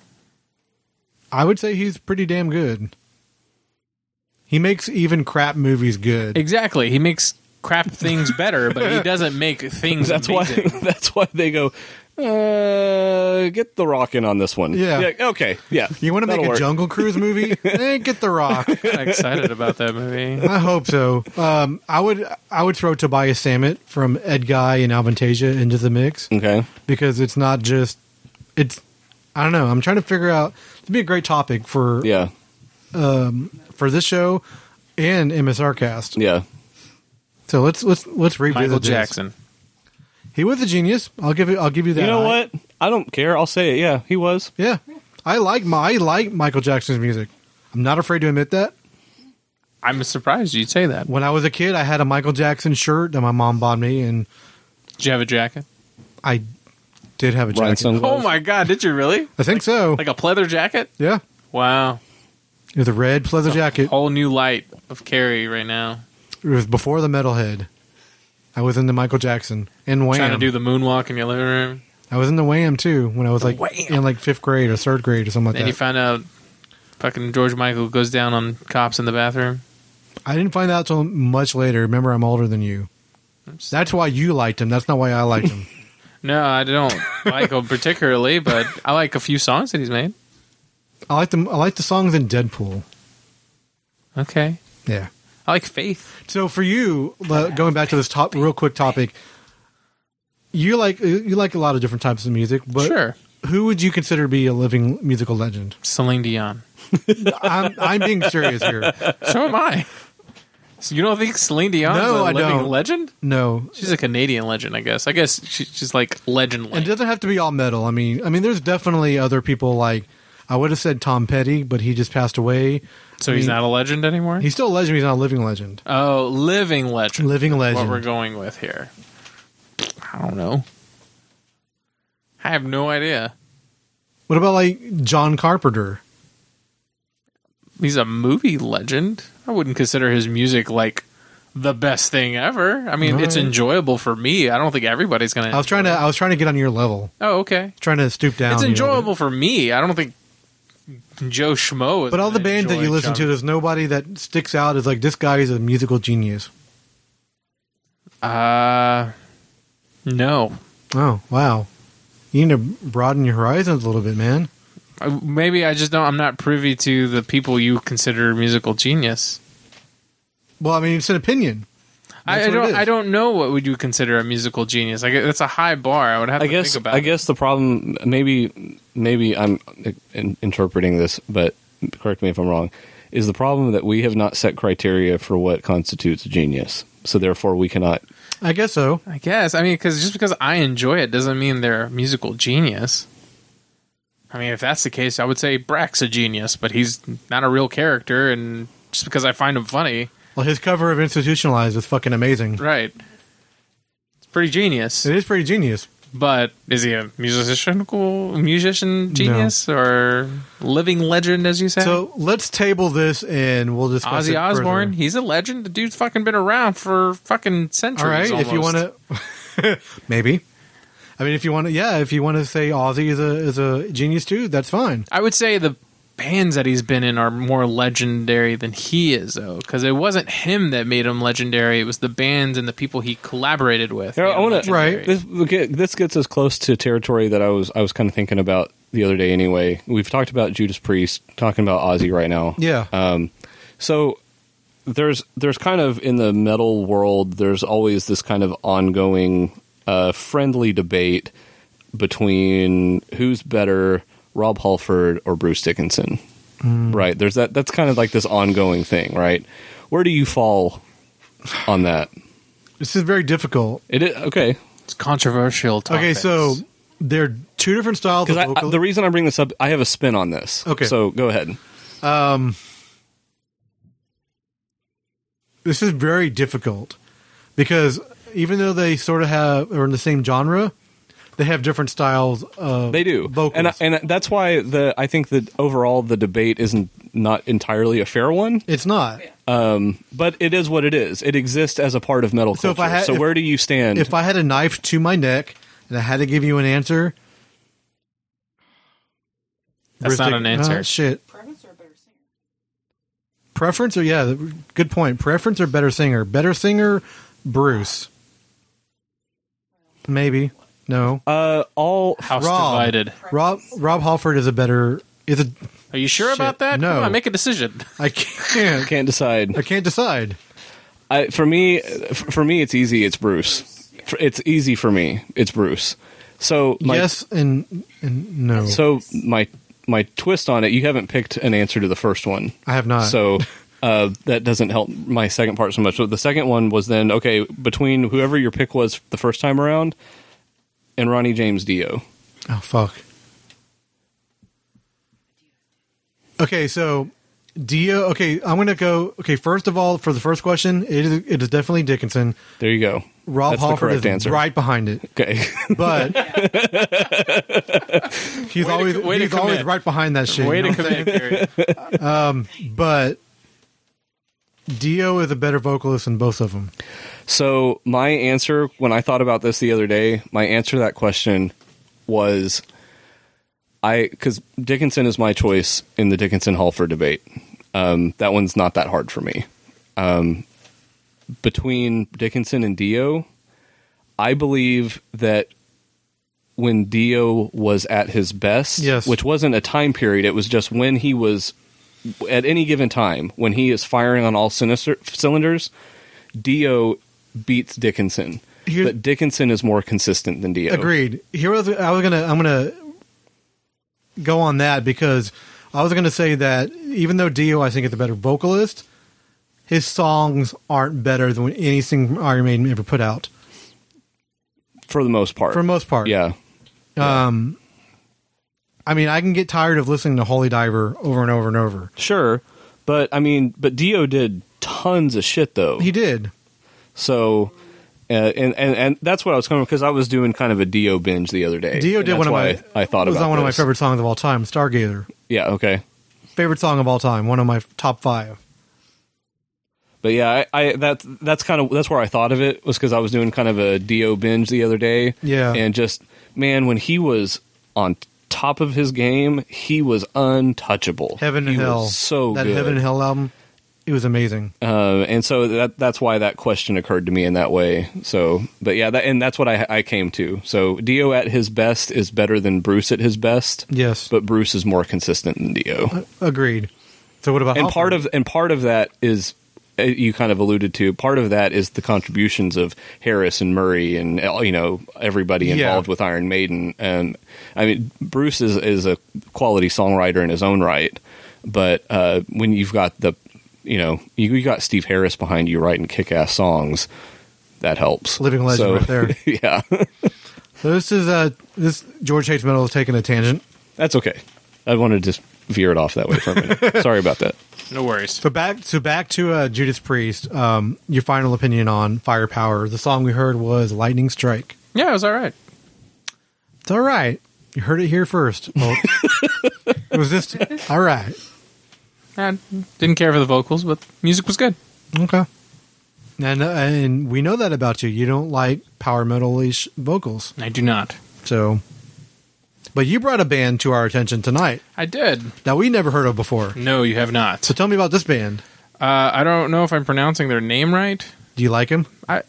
I would say he's pretty damn good. He makes even crap movies good. Exactly. He makes crap things better, but he doesn't make things amazing. That's why they go, get The Rock in on this one. Yeah. Okay. Yeah. You want to make a Jungle Cruise movie? Get The Rock. I'm excited about that movie. I hope so. I would throw Tobias Sammet from Ed Guy and Avantasia into the mix. Okay. Because it's not just I don't know. I'm trying to figure out. It'd be a great topic for this show and MSR Cast. Yeah. So let's revisit Michael this. Jackson. He was a genius. I'll give you that. You know what? I don't care. I'll say it. Yeah, he was. Yeah, I like Michael Jackson's music. I'm not afraid to admit that. I'm surprised you'd say that. When I was a kid, I had a Michael Jackson shirt that my mom bought me, and Did you have a jacket? I did have a Ryan jacket. Sunglass. Oh my god, did you really? I think so. Like a pleather jacket? Yeah, Wow. it was a red pleather jacket. Whole new light of Carrie right now. It was before the Metalhead. I was into Michael Jackson and Wham. Trying to do the moonwalk in your living room. I was into Wham too when I was like Wham. in like 5th grade or 3rd grade or something like Then that. you found out fucking George Michael goes down on cops in the bathroom. I didn't find out till much later. Remember, I'm older than you. That's why you liked him. That's not why I liked him. No, I don't like him particularly, but I like a few songs that he's made. I like them. I like the songs in Deadpool. Okay. Yeah. I like Faith. So for you, going back to this real quick topic, you like a lot of different types of music, but Sure. who would you consider to be a living musical legend? Celine Dion. I'm being serious here. So am I. So you don't think Celine Dion's No, a I living don't. legend? No, She's a Canadian legend, I guess. I guess she's like legend. and it doesn't have to be all metal. I mean, there's definitely other people like I would have said Tom Petty, but he just passed away. So he's not a legend anymore? He's still a legend. He's not a living legend. Oh, living legend. Living What legend. we're going with here. I don't know. I have no idea. What about like John Carpenter? He's a movie legend. I wouldn't consider his music like the best thing ever. I mean, it's Right. enjoyable for me. I don't think everybody's gonna. I was trying to get on your level. Oh, okay. Trying to stoop down. It's you know. enjoyable for me. I don't think Joe Schmo is. But all the gonna bands that enjoy you listen to, John- there's nobody that sticks out as like this guy is a musical genius. No. Oh wow, you need to broaden your horizons a little bit, man. Maybe I just don't. I'm not privy to the people you consider musical genius. Well, I mean, it's an opinion. That's I what it don't. is. I don't know what would you consider a musical genius. Like that's a high bar. I would have to think about. I guess the problem, maybe I'm interpreting this, but correct me if I'm wrong, is the problem that we have not set criteria for what constitutes a genius. So therefore, we cannot. I guess so. I guess. I mean, because I enjoy it doesn't mean they're a musical genius. I mean, if that's the case, I would say Brack's a genius, but he's not a real character, and just because I find him funny, Well, his cover of Institutionalized is fucking amazing. right? It's pretty genius. It is pretty genius. But is he a musician genius or living legend, as you said? So let's table this and we'll discuss Ozzy it Osbourne, further. he's a legend. The dude's fucking been around for fucking centuries. All right, almost. if you want to, maybe. I mean, if you want to say Ozzy is a genius too, that's fine. I would say the bands that he's been in are more legendary than he is, though, because it wasn't him that made him legendary. It was the bands and the people he collaborated with. Here, made him I wanna- legendary. Right. This gets us close to territory that I was kind of thinking about the other day. Anyway, we've talked about Judas Priest, talking about Ozzy right now. Yeah. So there's kind of in the metal world, there's always this kind of ongoing friendly debate between who's better, Rob Halford or Bruce Dickinson. Right? There's that's kind of like this ongoing thing, right? Where do you fall on that? This is very difficult. It is okay. It's controversial topics. Okay, so they're two different styles of Because vocal. the reason I bring this up, I have a spin on this. Okay. So go ahead. This is very difficult because even though they sort of are in the same genre, they have different styles of They do. vocals. And that's why I think that overall the debate isn't not entirely a fair one. It's not. But it is what it is. It exists as a part of metal So if culture. I had- where do you stand? If I had a knife to my neck and I had to give you an answer, That's not an answer. Shit. Preference or yeah, good point. Preference or better singer? Better singer, Bruce. Maybe. No. House Rob. divided. Rob Halford is a. Are you sure Shit, about that? no. Come on, make a decision. I can't. can't decide. I can't decide. For me, it's easy. It's Bruce. It's easy for me. It's Bruce. So Yes and no. So my twist on it, you haven't picked an answer to the first one. I have not. So that doesn't help my second part so much. So the second one was then, okay, between whoever your pick was the first time around and Ronnie James Dio. Oh, fuck. Okay, so Dio. Okay, I'm going to go. Okay, first of all, for the first question, it is definitely Dickinson. There you go. Rob That's the Halford correct is answer. right behind it. Okay. But he's always commit. right behind that shit. Way you know to what I'm commit, Gary. saying? But Dio is a better vocalist than both of them. So my answer, when I thought about this the other day, my answer to that question was because Dickinson is my choice in the Dickinson-Halford debate. That one's not that hard for me. Between Dickinson and Dio, I believe that when Dio was at his best, Yes. which wasn't a time period, it was just when he was, at any given time, when he is firing on all cylinders, Dio beats Dickinson. But Dickinson is more consistent than Dio. Agreed. I'm gonna go on that because I was gonna say that even though Dio I think is a better vocalist, his songs aren't better than anything Iron Maiden ever put out. For the most part. For the most part. Yeah. I mean, I can get tired of listening to Holy Diver over and over and over. Sure. But Dio did tons of shit though. He did. So and that's what I was coming because I was doing kind of a Dio binge the other day. Dio and did that's one of why my. I thought it was about on one of my this. favorite songs of all time, Stargazer. Yeah, okay. Favorite song of all time. One of my top 5. But yeah, that's where I thought of it was because I was doing kind of a Dio binge the other day. Yeah. And just man, when he was on top of his game, he was untouchable. Heaven and He Hell. was so that good. Heaven and Hell album. It was amazing. And so that's why that question occurred to me in that way. So, but yeah, that's what I came to. So Dio at his best is better than Bruce at his best. Yes. But Bruce is more consistent than Dio. Agreed. So what about And Halford? part of that is you kind of alluded to. Part of that is the contributions of Harris and Murray and everybody involved with Iron Maiden. And I mean, Bruce is a quality songwriter in his own right. But when you've got you got Steve Harris behind you writing kick-ass songs, that helps. Living legend right there. Yeah. So this George Hates Metal is taking a tangent. That's okay. I wanted to just veer it off that way for a minute. Sorry about that. No worries. So back to Judas Priest. Your final opinion on Firepower. The song we heard was Lightning Strike. Yeah, it was all right. It's all right. You heard it here first, folks. It was just all right. I didn't care for the vocals, but music was good. Okay. And we know that about you. You don't like power metal-ish vocals. I do not. So, but you brought a band to our attention tonight I did. that we never heard of before. No, you have not. So tell me about this band. I don't know if I'm pronouncing their name right. Do you like him?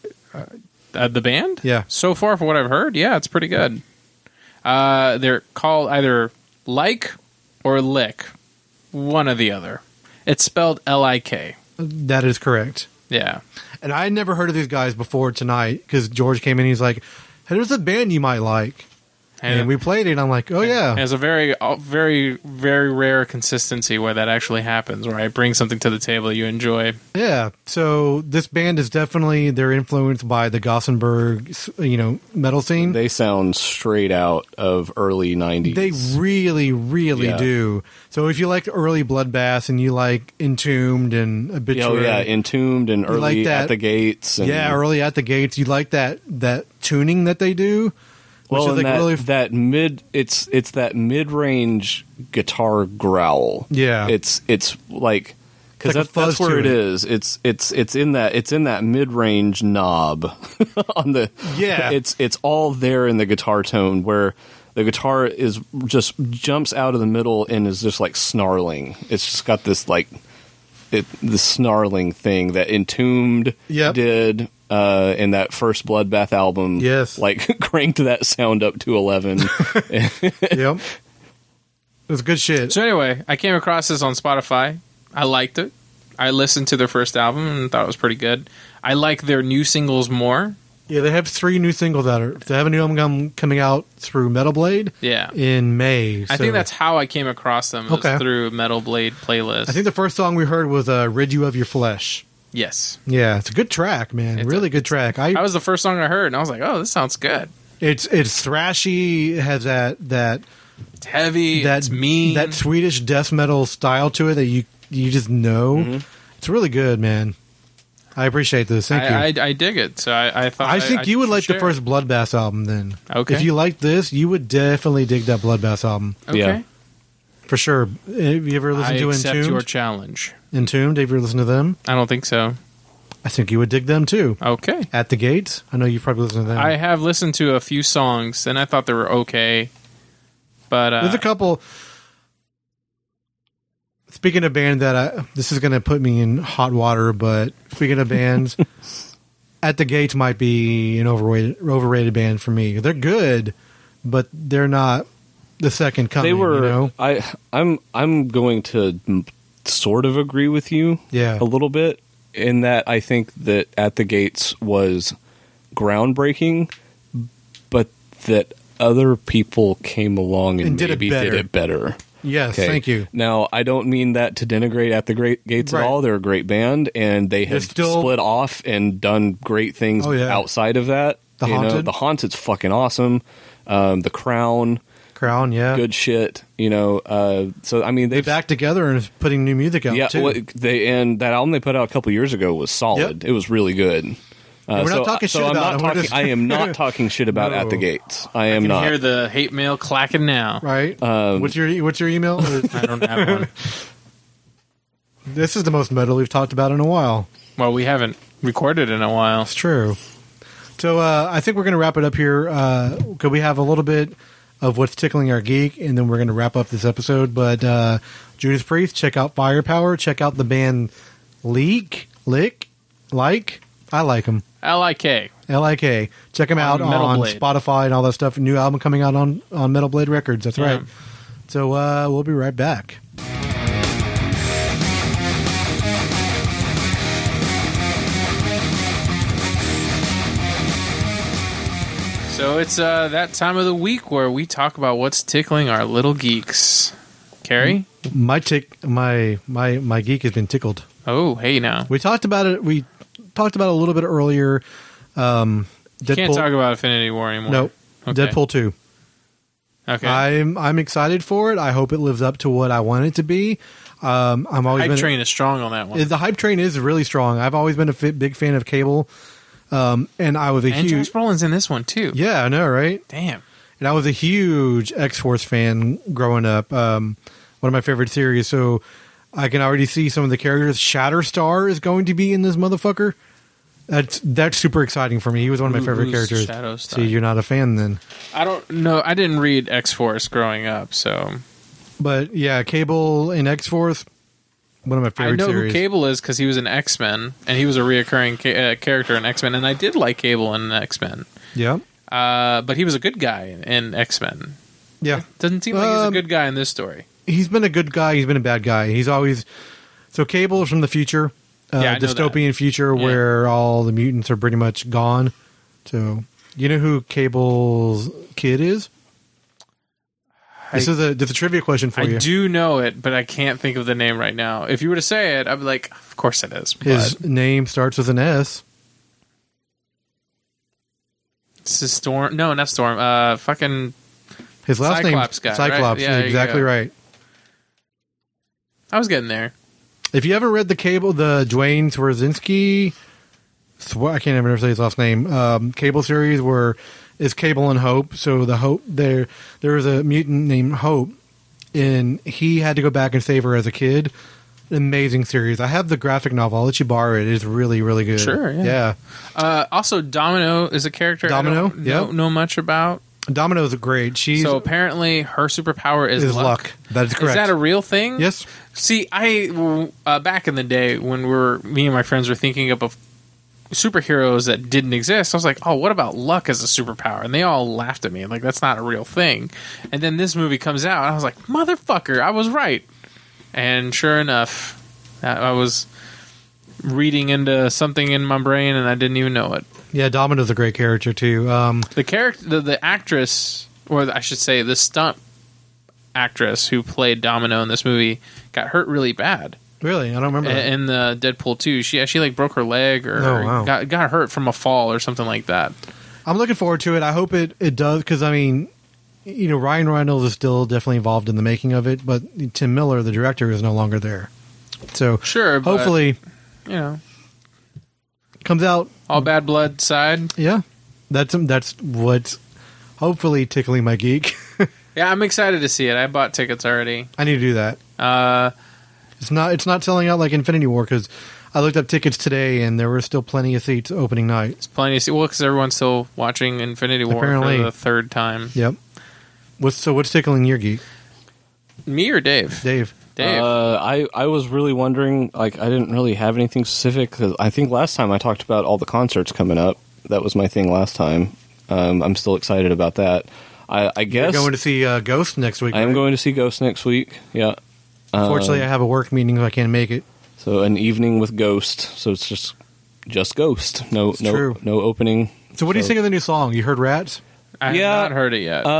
The band? Yeah. So far, from what I've heard, yeah, it's pretty good. They're called either Like or Lick. One or the other. It's spelled L-I-K. That is correct. Yeah. And I had never heard of these guys before tonight because George came in and he's like, hey, there's a band you might like. And we played it, and I'm like, oh, yeah. There's a very, very, very rare consistency where that actually happens, where I bring something to the table you enjoy. Yeah. So this band is definitely, they're influenced by the Gothenburg, metal scene. They sound straight out of early 90s. They really, really Yeah. do. So if you like early Bloodbath and you like Entombed and Obituary. Oh, yeah, Entombed and early like that. At the Gates. And, Yeah, early At the Gates. You like that tuning that they do? Which well, is and like it's that mid-range guitar growl. Yeah. It's like because It's like a fuzz that's where to it it. is. It's in that mid-range knob on the Yeah. It's all there in the guitar tone where the guitar is just jumps out of the middle and is just like snarling. It's just got this the snarling thing that Entombed Yep. did in that first Bloodbath album. Yes. Like cranked that sound up to 11. Yep. It was good shit. So anyway, I came across this on Spotify. I liked it. I listened to their first album and thought it was pretty good. I like their new singles more. Yeah, they have 3 new singles out. They have a new album coming out through Metal Blade Yeah. in May. I think that's how I came across them, was Okay. through Metal Blade playlist. I think the first song we heard was Rid You of Your Flesh. Yes. Yeah, it's a good track, man. It's really good track. That was the first song I heard, and I was like, oh, this sounds good. It's thrashy. It has that It's heavy. It's mean. That Swedish death metal style to it that you just know. Mm-hmm. It's really good, man. I appreciate this. Thank you. I dig it. So I thought I think you would like the share. first Bloodbath album. Then, Okay. if you like this, you would definitely dig that Bloodbath album Okay. Yeah. for sure. Have you ever listened I to accept Entombed? your challenge. Entombed. Have you ever listened to them? I don't think so. I think you would dig them too. Okay. At the Gates. I know you've probably listened to them. I have listened to a few songs, and I thought they were okay. But There's a couple. Speaking of band this is going to put me in hot water, but speaking of bands, At the Gates might be an overrated band for me. They're good, but they're not the second coming. They were. You know? I'm going to sort of agree with you. Yeah. A little bit in that I think that At the Gates was groundbreaking, but that other people came along and did it maybe better. did it better. Yes, thank you. Now, I don't mean that to denigrate At the Gates Right. at all. They're a great band, and they They're have still- split off and done great things Oh, yeah. outside of that. The Haunted? The Haunted's fucking awesome. The Crown, Crown, yeah. good shit. So I mean, They're back together and putting new music out, yeah. too. And that album they put out a couple years ago was solid. Yep. It was really good. We're not talking shit I'm about not it. We're talking. just- I am not talking shit about At the No. Gates. I am I can not. hear the hate mail clacking now. Right? What's your email? I don't have one. This is the most metal we've talked about in a while. Well, we haven't recorded in a while. It's true. So I think we're going to wrap it up here. Could we have a little bit of what's tickling our geek, and then we're going to wrap up this episode. But Judas Priest, check out Firepower. Check out the band Like. I like them. L.I.K. L-I-K. Check them out Metal on Blade. Spotify and all that stuff. New album coming out on Metal Blade Records. That's Yeah. right. So we'll be right back. So it's that time of the week where we talk about what's tickling our little geeks. Carrie? My geek has been tickled. Oh, hey now. We talked about it. We talked about it a little bit earlier. Deadpool. You can't talk about Infinity War anymore. Nope. Okay. Deadpool 2. Okay. I'm excited for it. I hope it lives up to what I want it to be. I'm always Hype been train is strong on that one. the hype train is really strong. I've always been a big fan of Cable, and I was a And huge Josh Brolin's in this one too. yeah, I know, right? Damn. And I was a huge X-Force fan growing up. One of my favorite series. So I can already see some of the characters. Shatterstar is going to be in this motherfucker. That's super exciting for me. He was one of my favorite Who's characters. Shatterstar? See, you're not a fan then. I don't know. I didn't read X-Force growing up, so But yeah, Cable in X-Force, one of my favorite I know series. who Cable is because he was in X-Men, and he was a reoccurring character in X-Men, and I did like Cable in X-Men. Yeah. But he was a good guy in X-Men. Yeah. Doesn't seem like he's a good guy in this story. He's been a good guy. He's been a bad guy. He's always... So Cable is from the future. Yeah, I know dystopian future Yeah. where all the mutants are pretty much gone. So, you know who Cable's kid is? This is a trivia question for I you. do know it, but I can't think of the name right now. If you were to say it, I'd be like, of course it is. His But name starts with an S. this is Storm. No, not Storm. Fucking His last Cyclops name guy, Cyclops. right? Yeah, there you exactly go. right. I was getting there. If you haven't read the Dwayne Swarzynski, I can't ever say his last name. Cable series where is Cable and Hope. So the Hope there was a mutant named Hope, and he had to go back and save her as a kid. Amazing series. I have the graphic novel. I'll let you borrow it. It's really, really good. Sure, yeah. Also, Domino is a character Domino? I don't Yep. know much about. Domino's great. She's So apparently her superpower is luck. That is correct. Is that a real thing? Yes. See, I back in the day when me and my friends were thinking of superheroes that didn't exist, I was like, oh, what about luck as a superpower? And they all laughed at me. Like, that's not a real thing. And then this movie comes out, and I was like, motherfucker, I was right. And sure enough, I was reading into something in my brain, and I didn't even know it. Yeah, Domino's a great character too. The actress, or I should say, the stunt actress who played Domino in this movie got hurt really bad. Really, I don't remember. that. In the Deadpool 2, she like broke her leg or Oh, wow. got hurt from a fall or something like that. I'm looking forward to it. I hope it does, because, I mean, you know, Ryan Reynolds is still definitely involved in the making of it, but Tim Miller, the director, is no longer there. So Sure, but, hopefully, you know, comes out. all bad blood side. Yeah, that's what's hopefully tickling my geek. Yeah, I'm excited to see it. I bought tickets already. I need to do that. It's not selling out like Infinity War, because I looked up tickets today and there were still plenty of seats opening night. It's plenty of well, because everyone's still watching Infinity War Apparently. for the third time. Yep. What's tickling your geek, Me or Dave? Dave? Dave. I was really wondering, like, I didn't really have anything specific, because I think last time I talked about all the concerts coming up. That was my thing last time. I'm still excited about that. I guess You're going to see Ghost next week. I am right? going to see Ghost next week. Yeah. Unfortunately, I have a work meeting, so I can't make it. So an evening with Ghost. So it's just Ghost. No true. no opening. So what do you think of the new song? You heard Rats? I yeah. have not heard it yet.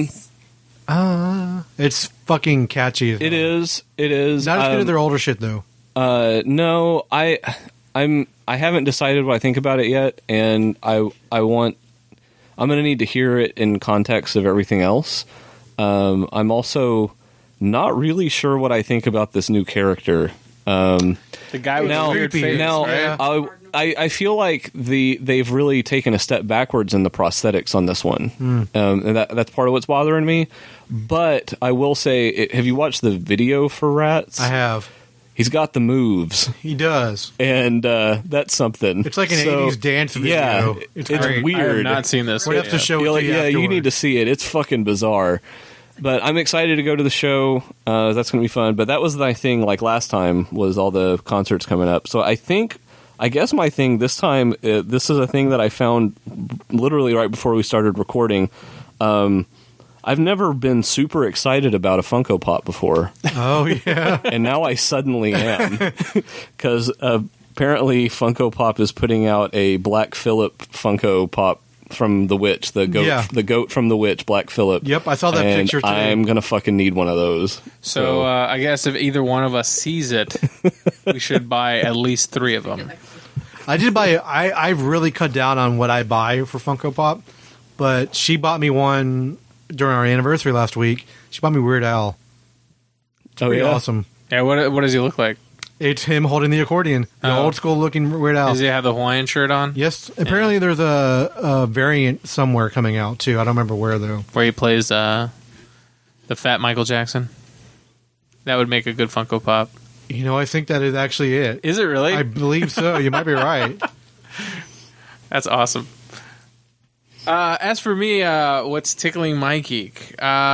It's fucking catchy. As It hell. is. It is. Not as good as their older shit though. No, I haven't decided what I think about it yet, and I'm going to need to hear it in context of everything else. I'm also not really sure what I think about this new character. the guy with now- the weird face. Now, right? I feel like they've really taken a step backwards in the prosthetics on this one, and that's part of what's bothering me. But I will say, have you watched the video for Rats? I have. He's got the moves, He does. and that's something. It's like an So, 80s dance video. Yeah, It's it's great. weird. I have not seen this. We'll have to yet. show it to you Yeah, you afterward. need to see it. It's fucking bizarre. But I'm excited to go to the show. That's going to be fun. But that was my thing, like last time, was all the concerts coming up. So I guess my thing this time, this is a thing that I found literally right before we started recording. I've never been super excited about a Funko Pop before. Oh yeah. And now I suddenly am. Because apparently Funko Pop is putting out a Black Phillip Funko Pop from The Witch, the goat, Yeah. the goat from The Witch, Black Phillip. Yep, I saw that And picture today. I'm gonna fucking need one of those. So I guess if either one of us sees it, we should buy at least 3 of them. I did buy. I've really cut down on what I buy for Funko Pop, but she bought me one during our anniversary last week. She bought me Weird Al. Pretty awesome. Yeah, what does he look like? It's him holding the accordion, the Oh. old school looking Weird Al. Does he have the Hawaiian shirt on? Yes, apparently there's a variant somewhere coming out too. I don't remember where though. Where he plays the fat Michael Jackson? That would make a good Funko Pop. You know, I think that is actually it. Is it really? I believe so. You might be right. That's awesome. As for me, what's tickling my geek?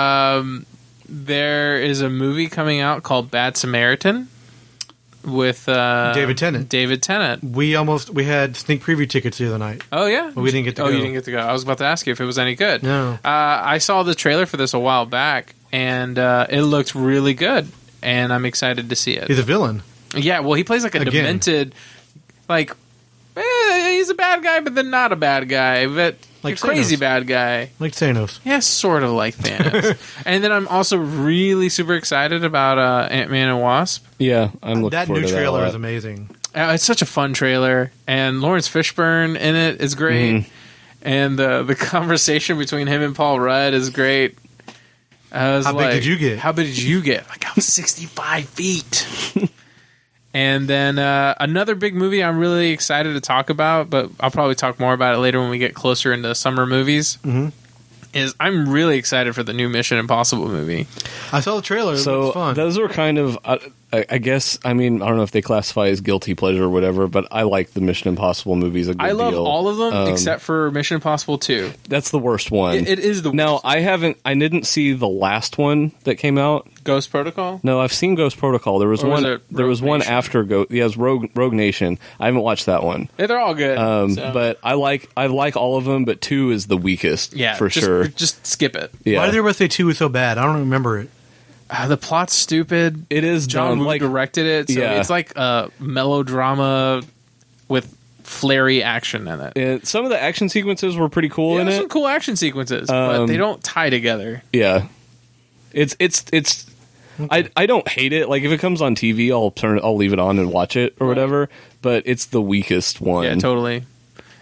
There is a movie coming out called Bad Samaritan with David Tennant. David Tennant. We had sneak preview tickets the other night. Oh yeah, But we didn't get to Oh, go. you didn't get to go. I was about to ask you if it was any good. No. I saw the trailer for this a while back, and it looked really good, and I'm excited to see it. He's a villain. Yeah, well, he plays like a Again. demented, like he's a bad guy, but then not a bad guy, but Like a crazy Thanos. bad guy. Like Thanos. Yeah, sort of like Thanos. And then I'm also really super excited about Ant-Man and Wasp. Yeah, I'm looking That forward new to that a trailer lot. is amazing. It's such a fun trailer, and Lawrence Fishburne in it is great, and the conversation between him and Paul Rudd is great. I was How big like, did you get? How big did you get? Like, I was 65 feet. And then another big movie I'm really excited to talk about, but I'll probably talk more about it later when we get closer into summer movies, is I'm really excited for the new Mission Impossible movie. I saw the trailer. It So looks fun. those are kind of, I guess. I mean, I don't know if they classify as guilty pleasure or whatever, but I like the Mission Impossible movies a good I love deal. all of them except for Mission Impossible 2. That's the worst one. It is the worst. Now I didn't see the last one that came out. Ghost Protocol? No, I've seen Ghost Protocol. There was Or was one. it There was Rogue one Nation? after Ghost. Yeah, it was Rogue Nation. I haven't watched that one. Yeah, they're all good. So- But I like all of them. But 2 is the weakest. yeah, for just, sure. Just skip it. Yeah, Why did everybody say 2 was so bad? I don't remember it. The plot's stupid. it is John dumb. Woo Like directed it, so Yeah. it's like a melodrama with flary action in it. some of the action sequences were pretty cool in There's it. some cool action sequences, but they don't tie together. Yeah, it's. I don't hate it. Like if it comes on TV, I'll leave it on and watch it or whatever. But it's the weakest one. Yeah, totally.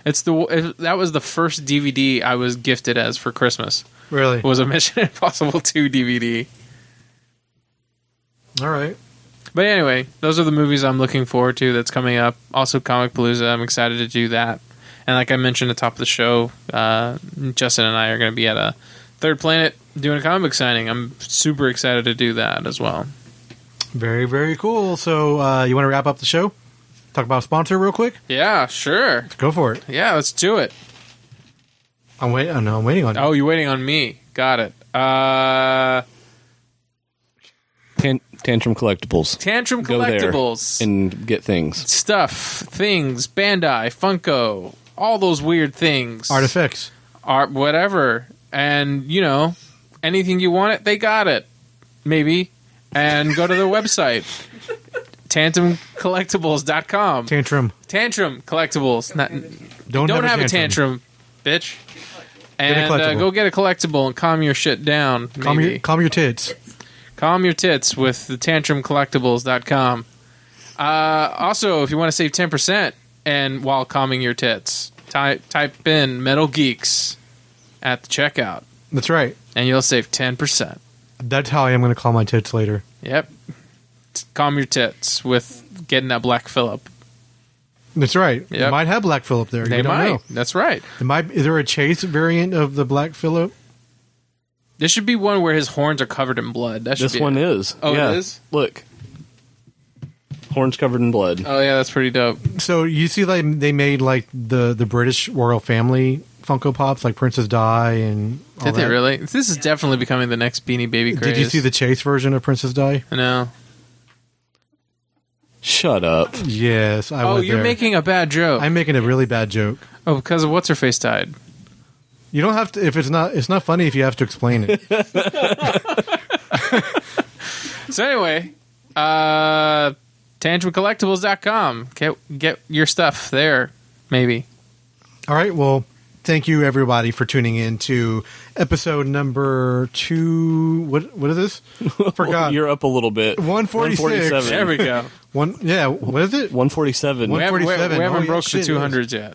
That was the first DVD I was gifted as for Christmas. Really? Was a Mission Impossible 2 DVD. All right. But anyway, those are the movies I'm looking forward to that's coming up. Also, Comic Palooza. I'm excited to do that. And like I mentioned at the top of the show, Justin and I are going to be at a Third Planet doing a comic book signing. I'm super excited to do that as well. Very, very cool. So you want to wrap up the show? Talk about a sponsor real quick? Yeah, sure. Go for it. Yeah, let's do it. I'm waiting on you. Oh, you're waiting on me. Got it. Tantrum Collectibles. Tantrum Go there Collectibles. and get things. Stuff, things, Bandai, Funko, all those weird things. Artifacts. Art, whatever. And, anything you want it, they got it. Maybe. And go to their website. TantrumCollectibles.com. Tantrum Collectibles. Don't have a tantrum, bitch. And go get a collectible and calm your shit down. Calm your tits. Calm your tits with the TantrumCollectibles.com. Also, if you want to save 10% and while calming your tits, type in Metal Geeks at the checkout. That's right. And you'll save 10%. That's how I am going to calm my tits later. Yep. Calm your tits with getting that Black Phillip. That's right. Yep. They might have Black Phillip there. They you don't might. know. That's right. Is there a Chase variant of the Black Phillip? This should be one where his horns are covered in blood. This one is. Oh, yeah. it is? Look. Horns covered in blood. Oh, yeah, that's pretty dope. So you see, like they made like the British royal family Funko Pops, like Princess Di and all Did they that. really? This is definitely becoming the next Beanie Baby craze. Did you see the Chase version of Princess Di? No. Shut up. Yes, I Oh, went you're there. making a bad joke. I'm making a really bad joke. Oh, because of what's her face died. You don't have to. If it's not funny if you have to explain it. So anyway, TantrumCollectibles.com. Get your stuff there, maybe. All right. Well, thank you everybody for tuning in to episode number 2. What is this? Forgot. You're up a little bit. 146. There we go. What is it? 147. We haven't 147. broke the 200s yet.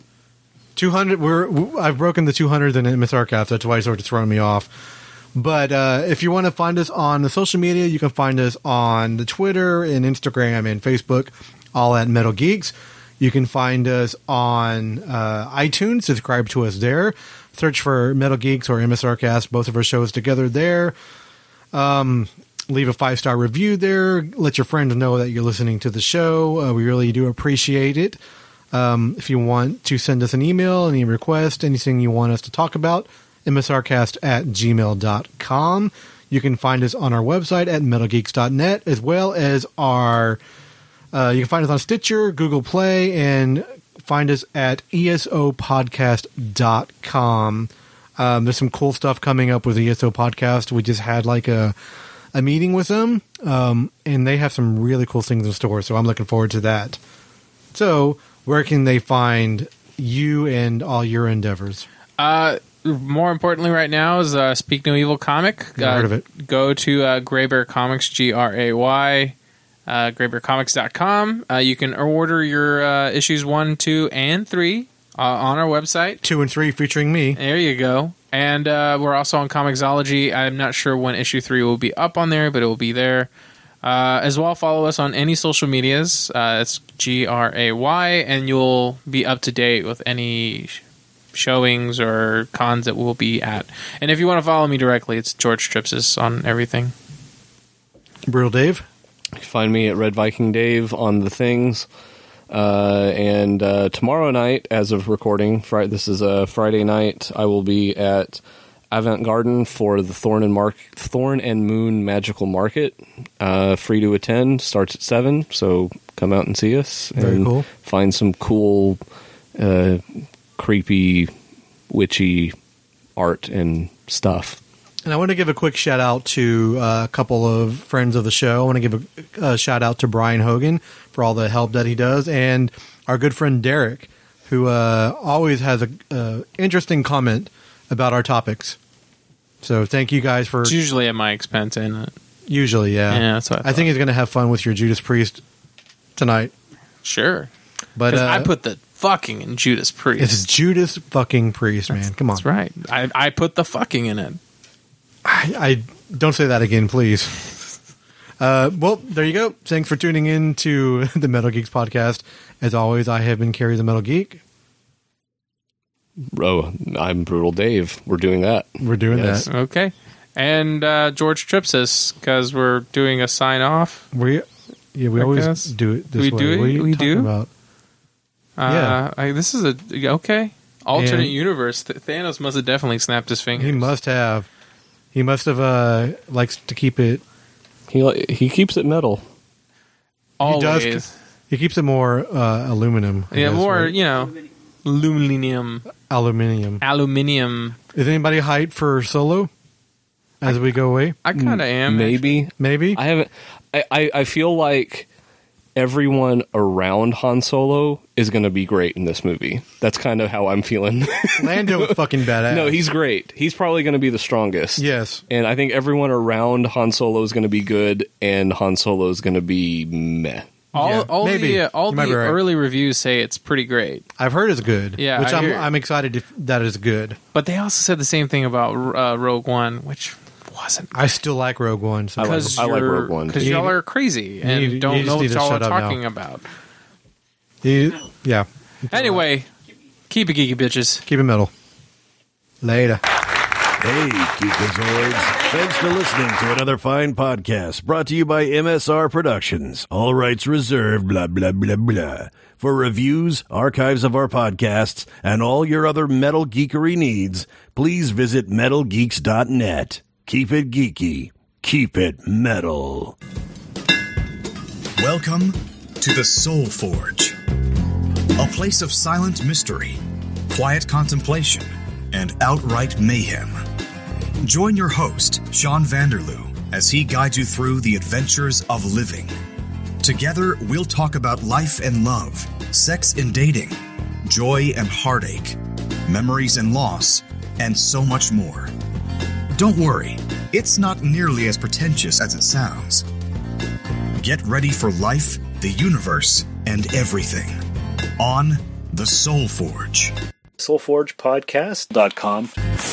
200. I've broken the 200 in MSRcast. That's why it's sort of throwing me off. But if you want to find us on the social media, you can find us on the Twitter and Instagram and Facebook, all at Metal Geeks. You can find us on iTunes. Subscribe to us there. Search for Metal Geeks or MSRcast, both of our shows together there. Leave a 5-star review there. Let your friends know that you're listening to the show. We really do appreciate it. If you want to send us an email, any request, anything you want us to talk about, msrcast@gmail.com. You can find us on our website at metalgeeks.net, as well as you can find us on Stitcher, Google Play, and find us at esopodcast.com. There's some cool stuff coming up with the ESO Podcast. We just had like a meeting with them, and they have some really cool things in store, so I'm looking forward to that. So, where can they find you and all your endeavors? More importantly right now is Speak No Evil comic. Never heard of it. Go to Gray Bear Comics, GRAY, graybearcomics.com. You can order your issues 1, 2, and 3 on our website. 2 and 3 featuring me. There you go. And we're also on Comixology. I'm not sure when issue 3 will be up on there, but it will be there. As well, follow us on any social medias. It's GRAY, and you'll be up to date with any showings or cons that we'll be at. And if you want to follow me directly, it's George Tripsis on everything. Brutal Dave. You can find me at Red Viking Dave on the things. And tomorrow night, as of recording, this is a Friday night, I will be at Avant Garden for the Thorn and Moon Magical Market. Free to attend, starts at 7, so come out and see us. Very and cool. Find some cool, creepy, witchy art and stuff. And I want to give a quick shout out to a couple of friends of the show. I want to give a shout out to Brian Hogan for all the help that he does, and our good friend Derek, who always has a interesting comment about our topics. So thank you guys for... It's usually at my expense, isn't it? Usually, yeah. Yeah, that's what I I think he's going to have fun with your Judas Priest tonight. Sure. But I put the fucking in Judas Priest. It's Judas fucking Priest, man. Come on. That's right. I put the fucking in it. I don't say that again, please. Well, there you go. Thanks for tuning in to the Metal Geeks podcast. As always, I have been Carrie the Metal Geek. Oh, I'm Brutal Dave. We're doing that. We're doing that. Okay. And George Tripsis, because we're doing a sign off. We always do it this way. What are you talking about? This is okay. Alternate universe. Thanos must have definitely snapped his fingers. He must have. He must have likes to keep it. He keeps it metal. Always. He does. He keeps it more aluminum. Yeah, more, right? Aluminium. Is anybody hyped for Solo as we go away? I kind of am. Maybe. Maybe? I haven't. I feel like everyone around Han Solo is going to be great in this movie. That's kind of how I'm feeling. Lando's fucking badass. No, he's great. He's probably going to be the strongest. Yes. And I think everyone around Han Solo is going to be good, and Han Solo is going to be meh. All the right. early reviews say it's pretty great. I've heard it's good. Yeah, which I'm excited that it's good. But they also said the same thing about Rogue One, which wasn't. I still like Rogue One. So I like Rogue One because y'all are crazy and don't know what y'all are talking about. Yeah. Anyway, keep it geeky, bitches. Keep it metal. Later. Hey, Geekazoids. Thanks for listening to another fine podcast brought to you by MSR Productions. All rights reserved, blah, blah, blah, blah. For reviews, archives of our podcasts, and all your other metal geekery needs, please visit metalgeeks.net. Keep it geeky. Keep it metal. Welcome to the Soul Forge, a place of silent mystery, quiet contemplation, and outright mayhem. Join your host, Sean Vanderloo, as he guides you through the adventures of living. Together, we'll talk about life and love, sex and dating, joy and heartache, memories and loss, and so much more. Don't worry, it's not nearly as pretentious as it sounds. Get ready for life, the universe, and everything on The Soul Forge. SoulForgePodcast.com.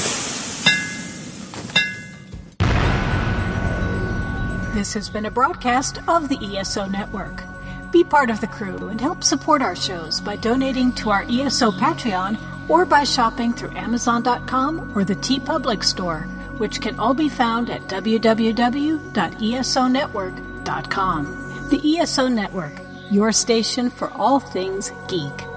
This has been a broadcast of the ESO Network. Be part of the crew and help support our shows by donating to our ESO Patreon or by shopping through Amazon.com or the TeePublic Store, which can all be found at www.esonetwork.com. The ESO Network, your station for all things geek.